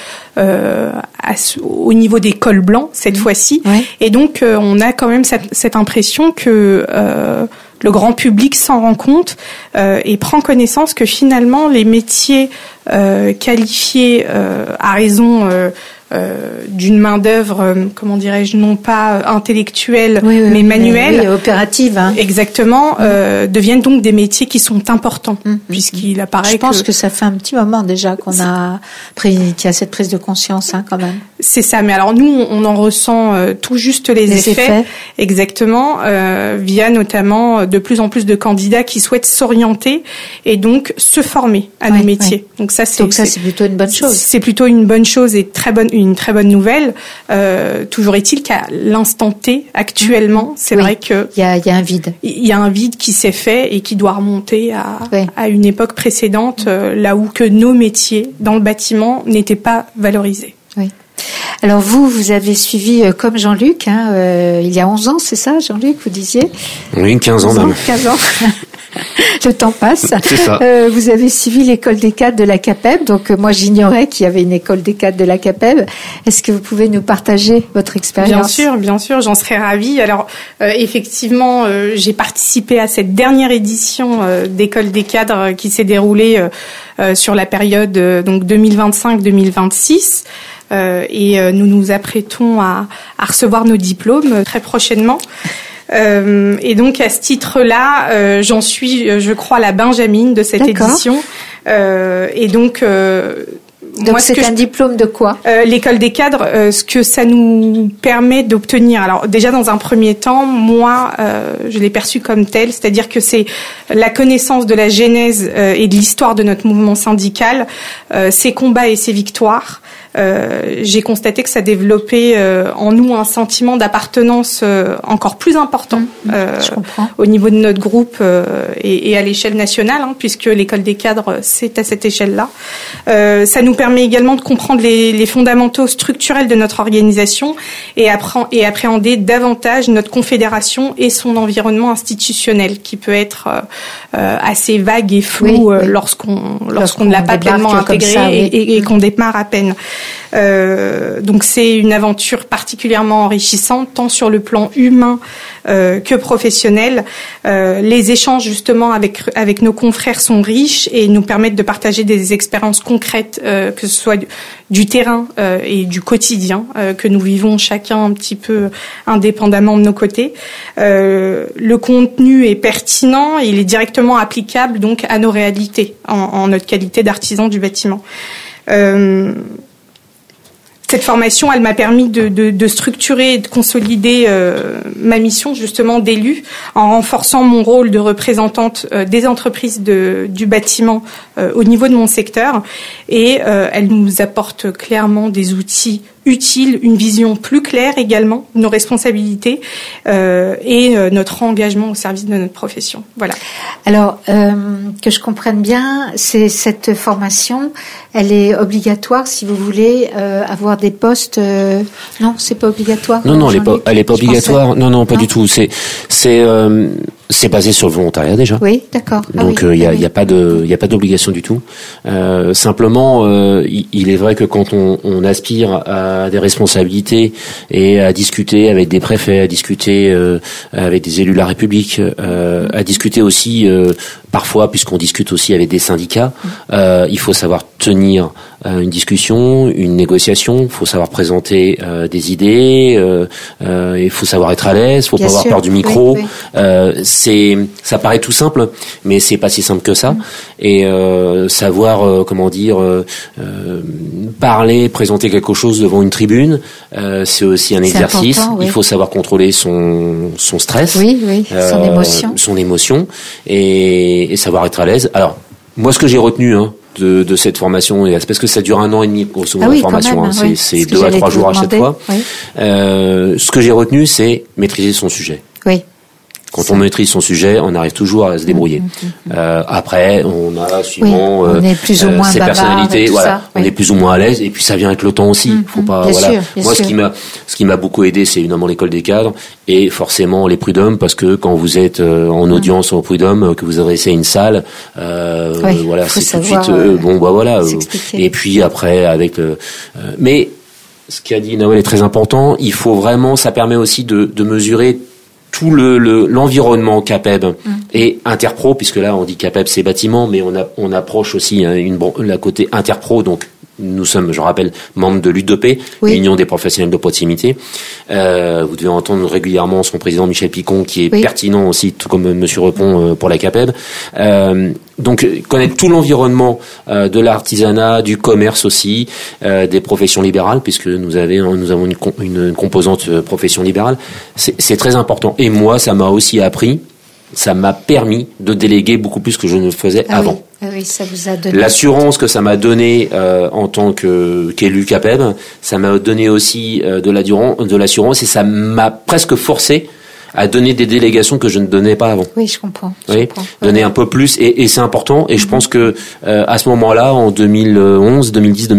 au niveau des cols blancs cette fois-ci. Ouais. Et donc, on a quand même cette impression que le grand public s'en rend compte et prend connaissance que finalement, les métiers qualifiés à raison d'une main-d'œuvre, comment dirais-je, non pas intellectuelle, mais manuelle, opérative. Exactement, deviennent donc des métiers qui sont importants, puisqu'il apparaît. Je pense que ça fait un petit moment déjà qu'il y a cette prise de conscience, quand même. C'est ça, mais alors nous, on en ressent tout juste les effets, exactement, via notamment de plus en plus de candidats qui souhaitent s'orienter et donc se former à nos métiers. Donc ça, c'est plutôt une bonne chose. C'est plutôt une bonne chose et une très bonne nouvelle. Toujours est-il qu'à l'instant T, actuellement, c'est vrai que il y a un vide. Il y a un vide qui s'est fait et qui doit remonter à une époque précédente, là où que nos métiers dans le bâtiment n'étaient pas valorisés. Oui. Alors vous avez suivi comme Jean-Luc, il y a 11 ans, c'est ça, Jean-Luc, vous disiez? Oui, 15 ans même. 15 ans. Le temps passe. C'est ça. Vous avez suivi l'école des cadres de la CAPEB, donc moi j'ignorais qu'il y avait une école des cadres de la CAPEB. Est-ce que vous pouvez nous partager votre expérience? Bien sûr, j'en serais ravie. Alors effectivement, j'ai participé à cette dernière édition d'école des cadres qui s'est déroulée sur la période donc 2025-2026. Et nous nous apprêtons à recevoir nos diplômes très prochainement. Et donc à ce titre-là, j'en suis, je crois, la Benjamine de cette édition. Et donc c'est un diplôme de quoi? L'école des cadres, ce que ça nous permet d'obtenir. Alors déjà dans un premier temps, moi, je l'ai perçu comme tel, c'est-à-dire que c'est la connaissance de la genèse et de l'histoire de notre mouvement syndical, ses combats et ses victoires. J'ai constaté que ça développait en nous un sentiment d'appartenance encore plus important au niveau de notre groupe et à l'échelle nationale, puisque l'école des cadres, c'est à cette échelle-là. Ça nous permet également de comprendre les fondamentaux structurels de notre organisation et appréhender davantage notre confédération et son environnement institutionnel, qui peut être assez vague et flou lorsqu'on ne l'a pas pleinement intégré et qu'on démarre à peine. Donc c'est une aventure particulièrement enrichissante, tant sur le plan humain que professionnel. Les échanges justement avec nos confrères sont riches et nous permettent de partager des expériences concrètes, que ce soit du terrain et du quotidien que nous vivons chacun un petit peu indépendamment de nos côtés. Le contenu est pertinent et il est directement applicable donc à nos réalités en notre qualité d'artisan du bâtiment. Cette formation, elle m'a permis de structurer et de consolider ma mission justement d'élu en renforçant mon rôle de représentante des entreprises du bâtiment au niveau de mon secteur. Et elle nous apporte clairement des outils utile, une vision plus claire également, nos responsabilités et notre engagement au service de notre profession. Voilà. Alors, que je comprenne bien, c'est cette formation, elle est obligatoire si vous voulez avoir des postes. Non, c'est pas obligatoire. Non, elle est pas obligatoire. Non, pas du tout. C'est basé sur le volontariat déjà. Oui, d'accord. Donc il y a pas d'obligation du tout. Simplement, il est vrai que quand on aspire à des responsabilités et à discuter avec des préfets, à discuter avec des élus de la République, à discuter aussi parfois, puisqu'on discute aussi avec des syndicats, il faut savoir tenir une discussion, une négociation. Il faut savoir présenter des idées. Il faut savoir être à l'aise. Il faut pas avoir peur du micro. Ça paraît tout simple, mais c'est pas si simple que ça. Et savoir parler, présenter quelque chose devant une tribune, c'est aussi un exercice. Important, oui. Il faut savoir contrôler son stress, son émotion, et savoir être à l'aise. Alors moi, ce que j'ai retenu de cette formation, et c'est parce que ça dure 1 an et demi grosso modo, la formation, c'est 2 à 3 jours à chaque fois. Oui. Ce que j'ai retenu, c'est maîtriser son sujet. Oui. Quand on maîtrise son sujet, on arrive toujours à se débrouiller. Après, on a suivant on est plus ou moins ses personnalités, on est plus ou moins à l'aise, et puis ça vient avec le temps aussi. Faut pas, Moi, ce qui m'a beaucoup aidé, c'est évidemment l'école des cadres et forcément les prud'hommes, parce que quand vous êtes en audience au prud'homme, que vous adressez à une salle, c'est tout de suite et puis après avec mais ce qu'a dit Nawel est très important. Il faut vraiment, ça permet aussi de mesurer tout l'environnement CAPEB et Interpro, puisque là on dit CAPEB c'est bâtiment, mais on approche aussi la côté Interpro, donc nous sommes, je rappelle, membres de l'UDP, l'Union des professionnels de proximité. Vous devez entendre régulièrement son président Michel Picon, qui est pertinent aussi, tout comme Monsieur Repon pour la CAPEB. Donc connaître tout l'environnement de l'artisanat, du commerce aussi, des professions libérales, puisque nous avons une composante profession libérale, c'est très important. Et moi, ça m'a aussi appris, ça m'a permis de déléguer beaucoup plus que je ne le faisais avant. Oui, ça vous a donné l'assurance que ça m'a donné en tant qu'élu CAPEB, ça m'a donné aussi de l'assurance, et ça m'a presque forcé à donner des délégations que je ne donnais pas avant. Oui, je comprends. Donner un peu plus, et c'est important. Et je pense que à ce moment-là, en 2011,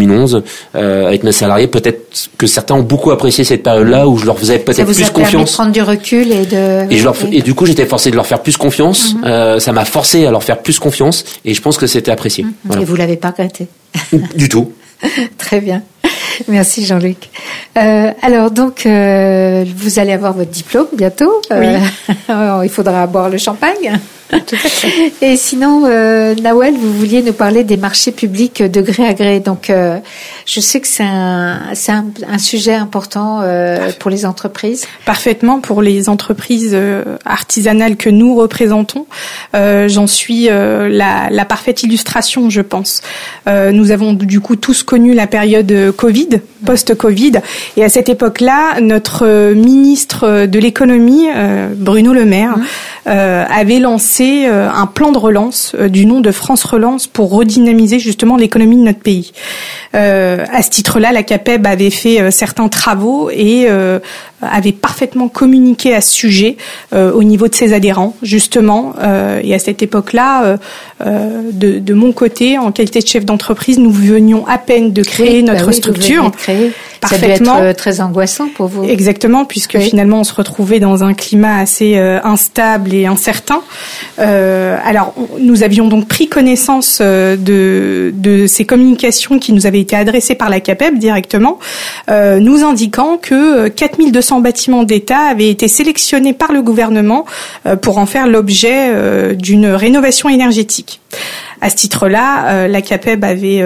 avec mes salariés, peut-être que certains ont beaucoup apprécié cette période-là où je leur faisais peut-être plus confiance. Ça vous a permis de prendre du recul et du coup, j'étais forcé de leur faire plus confiance. Ça m'a forcé à leur faire plus confiance, et je pense que c'était apprécié. Et vous l'avez pas regretté? Du tout. Très bien. Merci Jean-Luc. Alors donc, vous allez avoir votre diplôme bientôt. Il faudra boire le champagne. Tout à fait. Et sinon, Nawel, vous vouliez nous parler des marchés publics de gré à gré. Donc, je sais que c'est un sujet important pour les entreprises. Parfaitement, pour les entreprises artisanales que nous représentons. J'en suis la parfaite illustration, je pense. Nous avons du coup tous connu la période Covid, post-Covid, et à cette époque-là, notre ministre de l'économie, Bruno Le Maire, avait lancé un plan de relance du nom de France Relance pour redynamiser justement l'économie de notre pays. À ce titre-là, la CAPEB avait fait certains travaux et avait parfaitement communiqué à ce sujet au niveau de ses adhérents, justement. Et à cette époque-là, de mon côté, en qualité de chef d'entreprise, nous venions à peine de créer notre structure. Ça devait être très angoissant pour vous. Exactement, puisque finalement on se retrouvait dans un climat assez instable et incertain. Alors nous avions donc pris connaissance de ces communications qui nous avaient été adressées par la CAPEB directement, nous indiquant que 4200 bâtiments d'État avaient été sélectionnés par le gouvernement pour en faire l'objet d'une rénovation énergétique. À ce titre-là, la CAPEB avait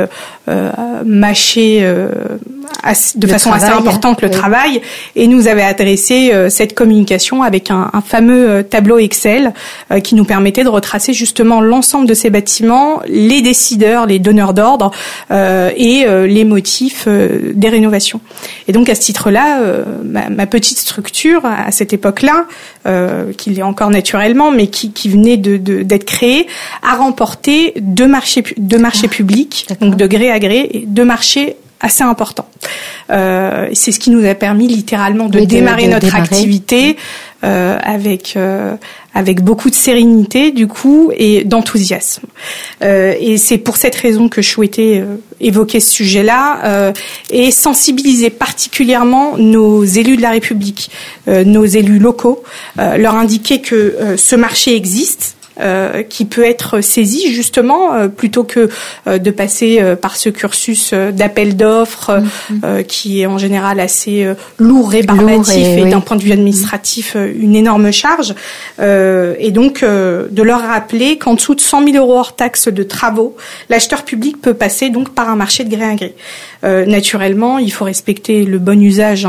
mâché de façon assez importante le travail et nous avait adressé cette communication avec un fameux tableau Excel qui nous permettait de retracer justement l'ensemble de ces bâtiments, les décideurs, les donneurs d'ordre et les motifs des rénovations. Et donc à ce titre-là, ma petite structure à cette époque-là, qui l'est encore naturellement, mais qui venait d'être créée, a remporté deux marchés publics, donc de gré à gré, et 2 marchés assez important. C'est ce qui nous a permis littéralement de démarrer notre activité avec beaucoup de sérénité du coup et d'enthousiasme. Et c'est pour cette raison que je souhaitais évoquer ce sujet-là et sensibiliser particulièrement nos élus de la République, nos élus locaux, leur indiquer que ce marché existe. Qui peut être saisi justement plutôt que de passer par ce cursus d'appel d'offres qui est en général assez lourd, rébarbatif et d'un point de vue administratif une énorme charge et donc de leur rappeler qu'en dessous de 100 000 € hors taxes de travaux, l'acheteur public peut passer donc par un marché de gré à gré. Naturellement, il faut respecter le bon usage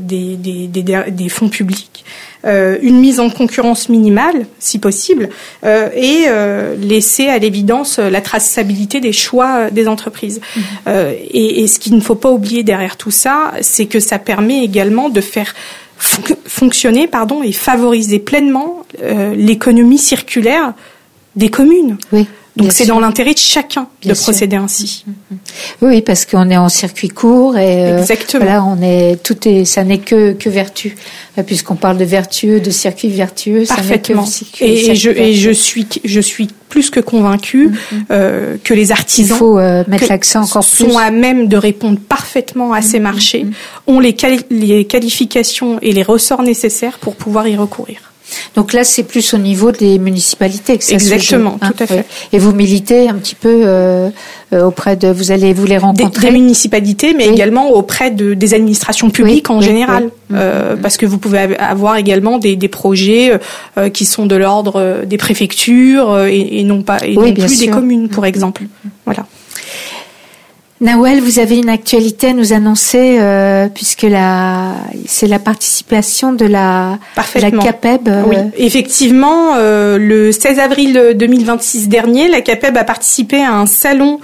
des fonds publics. Une mise en concurrence minimale, si possible, et laisser à l'évidence la traçabilité des choix des entreprises. Et ce qu'il ne faut pas oublier derrière tout ça, c'est que ça permet également de faire fonctionner, et favoriser pleinement l'économie circulaire des communes. Oui. Donc c'est dans l'intérêt de chacun de procéder ainsi. Oui, parce qu'on est en circuit court et exactement. Voilà, ça n'est que vertu, puisqu'on parle de vertueux, de circuit vertueux. Parfaitement. Et je suis plus que convaincue que les artisans, il faut mettre l'accent encore plus, sont à même de répondre parfaitement à ces marchés, ont les qualifications et les ressorts nécessaires pour pouvoir y recourir. Donc là, c'est plus au niveau des municipalités que ça exactement, se joue, tout à fait. Et vous militez un petit peu auprès de, vous allez les rencontrer, des municipalités, mais également auprès des administrations publiques en général, parce que vous pouvez avoir également des projets qui sont de l'ordre des préfectures et non plus des communes, pour exemple. Voilà. Nawel, vous avez une actualité à nous annoncer puisque c'est la participation de la CAPEB. Oui, effectivement, le 16 avril 2026 dernier, la CAPEB a participé à un salon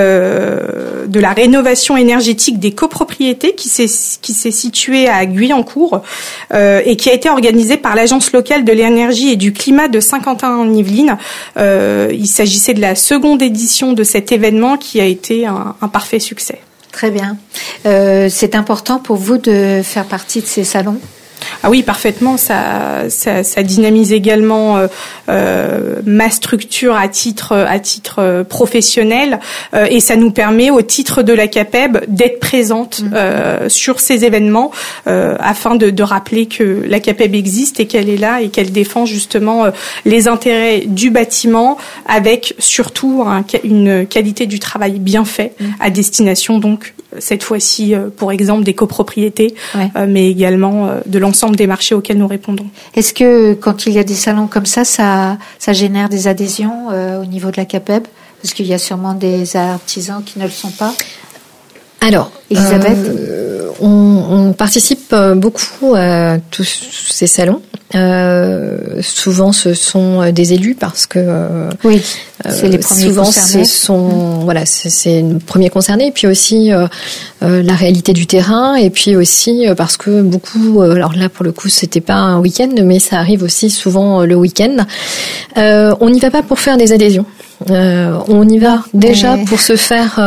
de la rénovation énergétique des copropriétés qui s'est situé à Guyancourt et qui a été organisé par l'Agence locale de l'énergie et du climat de Saint-Quentin-en-Yvelines. Il s'agissait de la seconde édition de cet événement qui a été un parfait succès. Très bien. C'est important pour vous de faire partie de ces salons ? Ah oui, parfaitement. Ça dynamise également ma structure à titre professionnel et ça nous permet, au titre de la CAPEB, d'être présente sur ces événements afin de rappeler que la CAPEB existe et qu'elle est là et qu'elle défend justement les intérêts du bâtiment avec surtout une qualité du travail bien fait à destination donc cette fois-ci pour exemple des copropriétés mais également de l'ensemble des marchés auxquels nous répondons. Est-ce que quand il y a des salons comme ça génère des adhésions au niveau de la CAPEB ? Parce qu'il y a sûrement des artisans qui ne le sont pas. Alors, Elisabeth, on participe beaucoup à tous ces salons. Souvent, ce sont des élus parce que oui, c'est les premiers souvent concernés. C'est les premiers concernés. Et puis aussi la réalité du terrain. Et puis aussi parce que beaucoup. Alors là, pour le coup, c'était pas un week-end, mais ça arrive aussi souvent le week-end. On n'y va pas pour faire des adhésions. On y va déjà pour se faire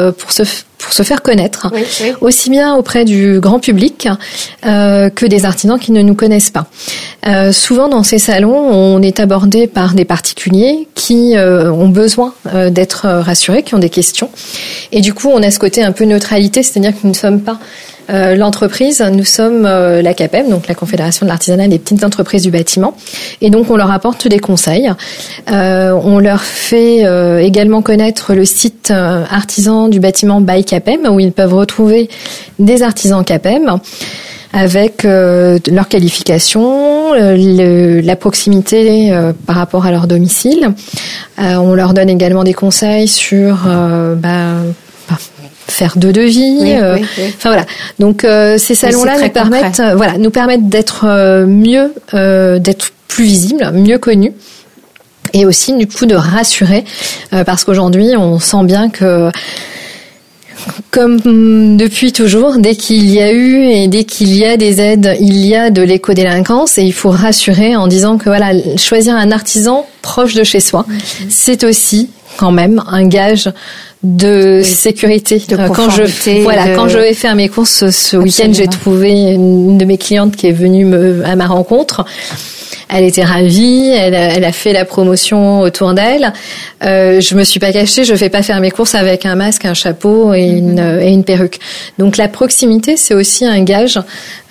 connaître, aussi bien auprès du grand public que des artisans qui ne nous connaissent pas. Souvent dans ces salons, on est abordé par des particuliers qui ont besoin d'être rassurés, qui ont des questions. Et du coup, on a ce côté un peu neutralité, c'est-à-dire que nous ne sommes pas l'entreprise, nous sommes la CAPEB, donc la Confédération de l'artisanat des petites entreprises du bâtiment, et donc on leur apporte des conseils. On leur fait également connaître le site artisan du bâtiment by CAPEB, où ils peuvent retrouver des artisans CAPEB avec leur qualification, la proximité par rapport à leur domicile. On leur donne également des conseils sur faire de devis. Enfin voilà. Donc ces salons-là nous permettent d'être mieux, d'être plus visibles, mieux connus. Et aussi du coup de rassurer parce qu'aujourd'hui on sent bien que comme depuis toujours, dès qu'il y a eu et dès qu'il y a des aides, il y a de l'écodélinquance et il faut rassurer en disant que voilà, choisir un artisan proche de chez soi, c'est aussi quand même un gage de sécurité. Quand je vais faire mes courses ce week-end, j'ai trouvé une de mes clientes qui est venue à ma rencontre. Elle était ravie, elle a fait la promotion autour d'elle. Je me suis pas cachée, je vais pas faire mes courses avec un masque, un chapeau et une perruque. Donc la proximité, c'est aussi un gage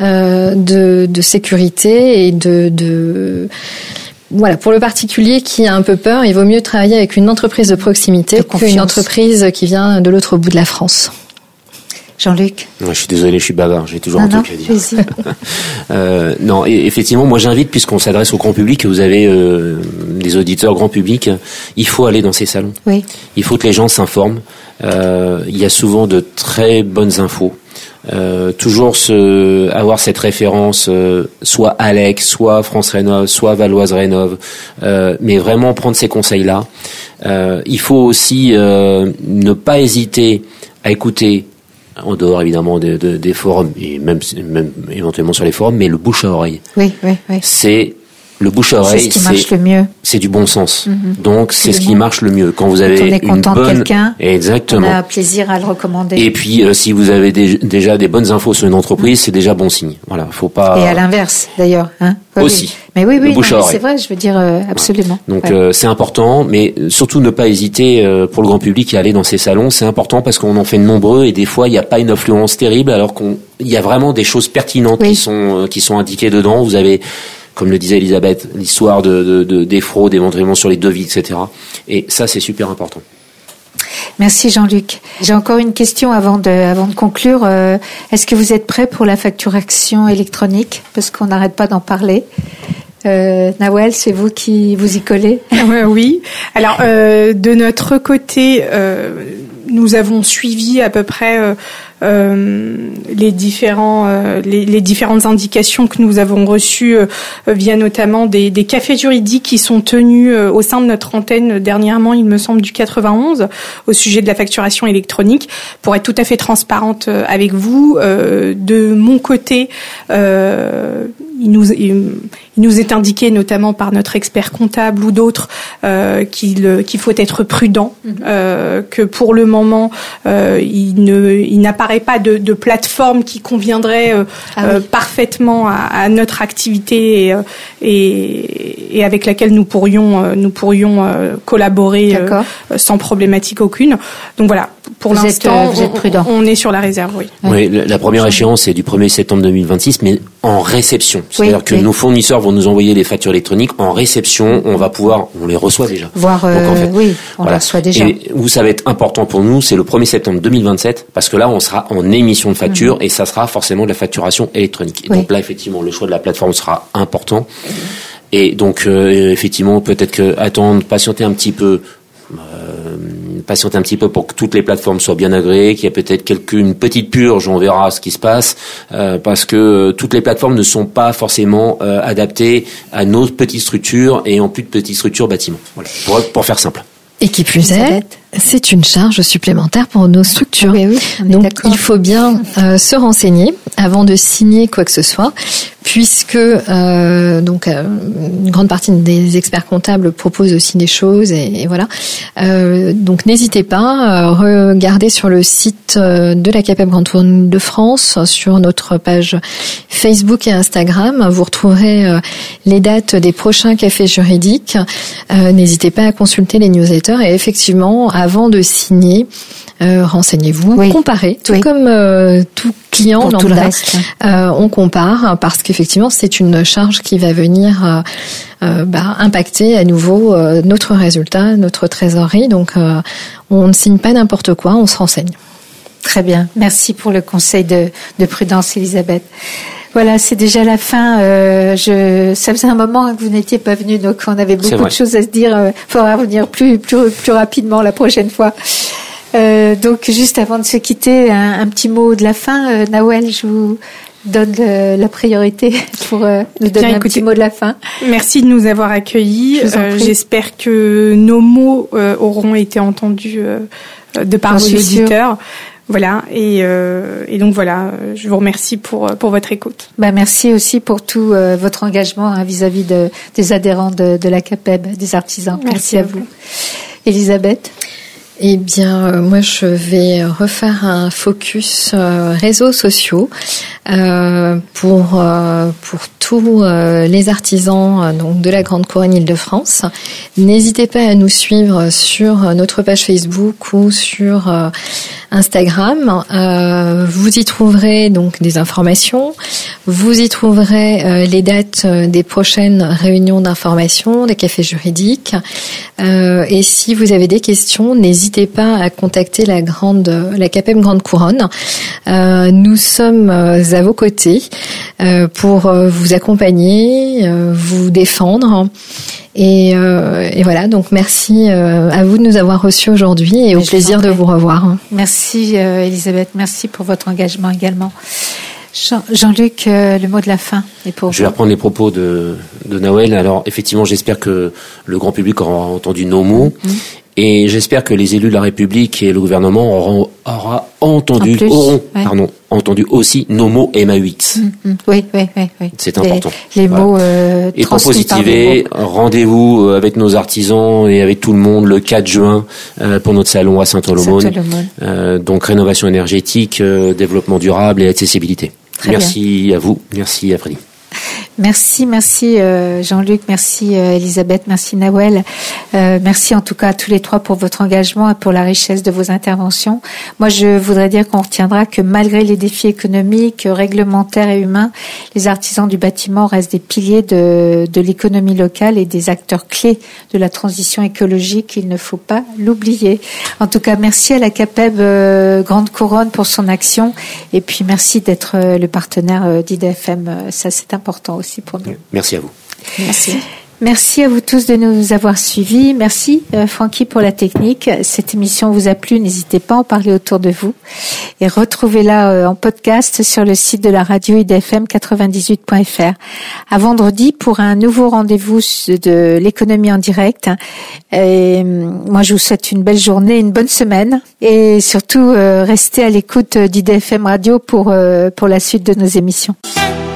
de sécurité et de voilà, pour le particulier qui a un peu peur, il vaut mieux travailler avec une entreprise de proximité qu'une entreprise qui vient de l'autre bout de la France. Jean-Luc. Je suis désolé, je suis bavard, j'ai toujours un truc à dire. Non, et effectivement, moi j'invite, puisqu'on s'adresse au grand public, vous avez des auditeurs grand public, il faut aller dans ces salons. Oui. Il faut que les gens s'informent. Il y a souvent de très bonnes infos. Toujours avoir cette référence, soit Alec, soit France Rénov, soit Valoise Rénov, mais vraiment prendre ces conseils-là. Il faut aussi ne pas hésiter à écouter, en dehors évidemment des forums, et même éventuellement sur les forums, mais le bouche à oreille. Oui. C'est le bouche à oreille, c'est ce qui marche le mieux. C'est du bon sens. Donc c'est ce qui marche le mieux. Quand vous avez on est content de quelqu'un, exactement, on a plaisir à le recommander. Et puis si vous avez déjà des bonnes infos sur une entreprise, c'est déjà bon signe. Voilà, faut pas. Et à l'inverse d'ailleurs, hein. Aussi. Mais oui, le bouche à oreille. C'est vrai, je veux dire absolument. Donc c'est important, mais surtout ne pas hésiter pour le grand public à aller dans ces salons. C'est important parce qu'on en fait de nombreux et des fois il n'y a pas une influence terrible, alors il y a vraiment des choses pertinentes qui sont indiquées dedans. Vous avez, comme le disait Elisabeth, l'histoire des fraudes, éventuellement sur les devis, etc. Et ça, c'est super important. Merci Jean-Luc. J'ai encore une question avant de conclure. Est-ce que vous êtes prêt pour la facturation électronique? Parce qu'on n'arrête pas d'en parler. Nawel, c'est vous qui vous y collez? Oui. Alors, de notre côté, nous avons suivi à peu près les différentes indications que nous avons reçues via notamment des cafés juridiques qui sont tenus au sein de notre antenne dernièrement, il me semble, du 91 au sujet de la facturation électronique. Pour être tout à fait transparente avec vous, de mon côté, il nous est indiqué notamment par notre expert comptable ou d'autres qu'il faut être prudent, que pour le moment il n'apparaît pas de plateforme qui conviendrait parfaitement à notre activité et avec laquelle nous pourrions collaborer sans problématique aucune. Donc voilà, pour l'instant vous êtes prudent. On est sur la réserve, oui. Oui, la première échéance est du 1er septembre 2026, mais en réception. C'est-à-dire que nos fournisseurs vont nous envoyer les factures électroniques en réception. On les reçoit déjà. Voir, les reçoit déjà. Et où ça va être important pour nous, c'est le 1er septembre 2027, parce que là, on sera en émission de facture et ça sera forcément de la facturation électronique. Et donc là, effectivement, le choix de la plateforme sera important. Et donc, effectivement, peut-être patienter un petit peu pour que toutes les plateformes soient bien agréées, qu'il y ait peut-être une petite purge, on verra ce qui se passe, parce que toutes les plateformes ne sont pas forcément adaptées à nos petites structures et en plus de petites structures bâtiments. Voilà, pour faire simple. Et qui plus est, c'est une charge supplémentaire pour nos structures. Oui, donc il faut bien se renseigner avant de signer quoi que ce soit, puisque une grande partie des experts comptables proposent aussi des choses et voilà. Donc n'hésitez pas, regardez sur le site de la CAPEB Grand Tour de France, sur notre page Facebook et Instagram, vous retrouverez les dates des prochains cafés juridiques. N'hésitez pas à consulter les newsletters et effectivement, avant de signer, renseignez-vous, comparez, tout comme tout client lambda, on compare parce qu'effectivement c'est une charge qui va venir impacter à nouveau notre résultat, notre trésorerie. Donc on ne signe pas n'importe quoi, on se renseigne. Très bien, merci pour le conseil de prudence, Elisabeth. Voilà, c'est déjà la fin. Ça faisait un moment que vous n'étiez pas venu, donc on avait beaucoup de choses à se dire. Faudra revenir plus rapidement la prochaine fois. Donc juste avant de se quitter, un petit mot de la fin. Nawel, je vous donne la priorité pour nous donner un petit mot de la fin. Merci de nous avoir accueillis. J'espère que nos mots auront été entendus de par vos auditeurs. Voilà, et donc voilà, je vous remercie pour votre écoute. Merci aussi pour tout votre engagement vis-à-vis des adhérents de la CAPEB, des artisans. Merci à vous. Elisabeth. Eh bien, moi, je vais refaire un focus réseaux sociaux pour tous les artisans donc de la Grande Couronne Île-de-France. N'hésitez pas à nous suivre sur notre page Facebook ou sur Instagram. Vous y trouverez donc des informations. Vous y trouverez les dates des prochaines réunions d'information, des cafés juridiques. Et si vous avez des questions, n'hésitez pas à contacter la CAPEM Grande Couronne. Nous sommes à vos côtés pour vous accompagner, vous défendre. Et voilà, donc merci à vous de nous avoir reçus aujourd'hui et au plaisir de vous revoir. Merci Elisabeth, merci pour votre engagement également. Jean-Luc, le mot de la fin est pour vous. Je vais reprendre les propos de Nawel. Alors effectivement, j'espère que le grand public aura entendu nos mots. Et j'espère que les élus de la République et le gouvernement auront entendu aussi nos mots MAUX. Oui. C'est important. Les mots et pour positiver, rendez-vous avec nos artisans et avec tout le monde le 4 juin pour notre salon à Saint-Olomone. Donc rénovation énergétique, développement durable et accessibilité. Merci à vous, merci à Freddy. Merci Jean-Luc, merci Elisabeth, merci Nawel. Merci en tout cas à tous les trois pour votre engagement et pour la richesse de vos interventions. Moi, je voudrais dire qu'on retiendra que malgré les défis économiques, réglementaires et humains, les artisans du bâtiment restent des piliers de l'économie locale et des acteurs clés de la transition écologique. Il ne faut pas l'oublier. En tout cas, merci à la CAPEB Grande Couronne pour son action et puis merci d'être le partenaire d'IDFM. Ça, c'est important aussi pour nous. Merci à vous. Merci à vous tous de nous avoir suivis. Merci Francky pour la technique. Cette émission vous a plu, n'hésitez pas à en parler autour de vous. Et retrouvez-la en podcast sur le site de la radio IDFM 98.fr. À vendredi pour un nouveau rendez-vous de l'économie en direct. Et moi, je vous souhaite une belle journée, une bonne semaine. Et surtout, restez à l'écoute d'IDFM Radio pour la suite de nos émissions.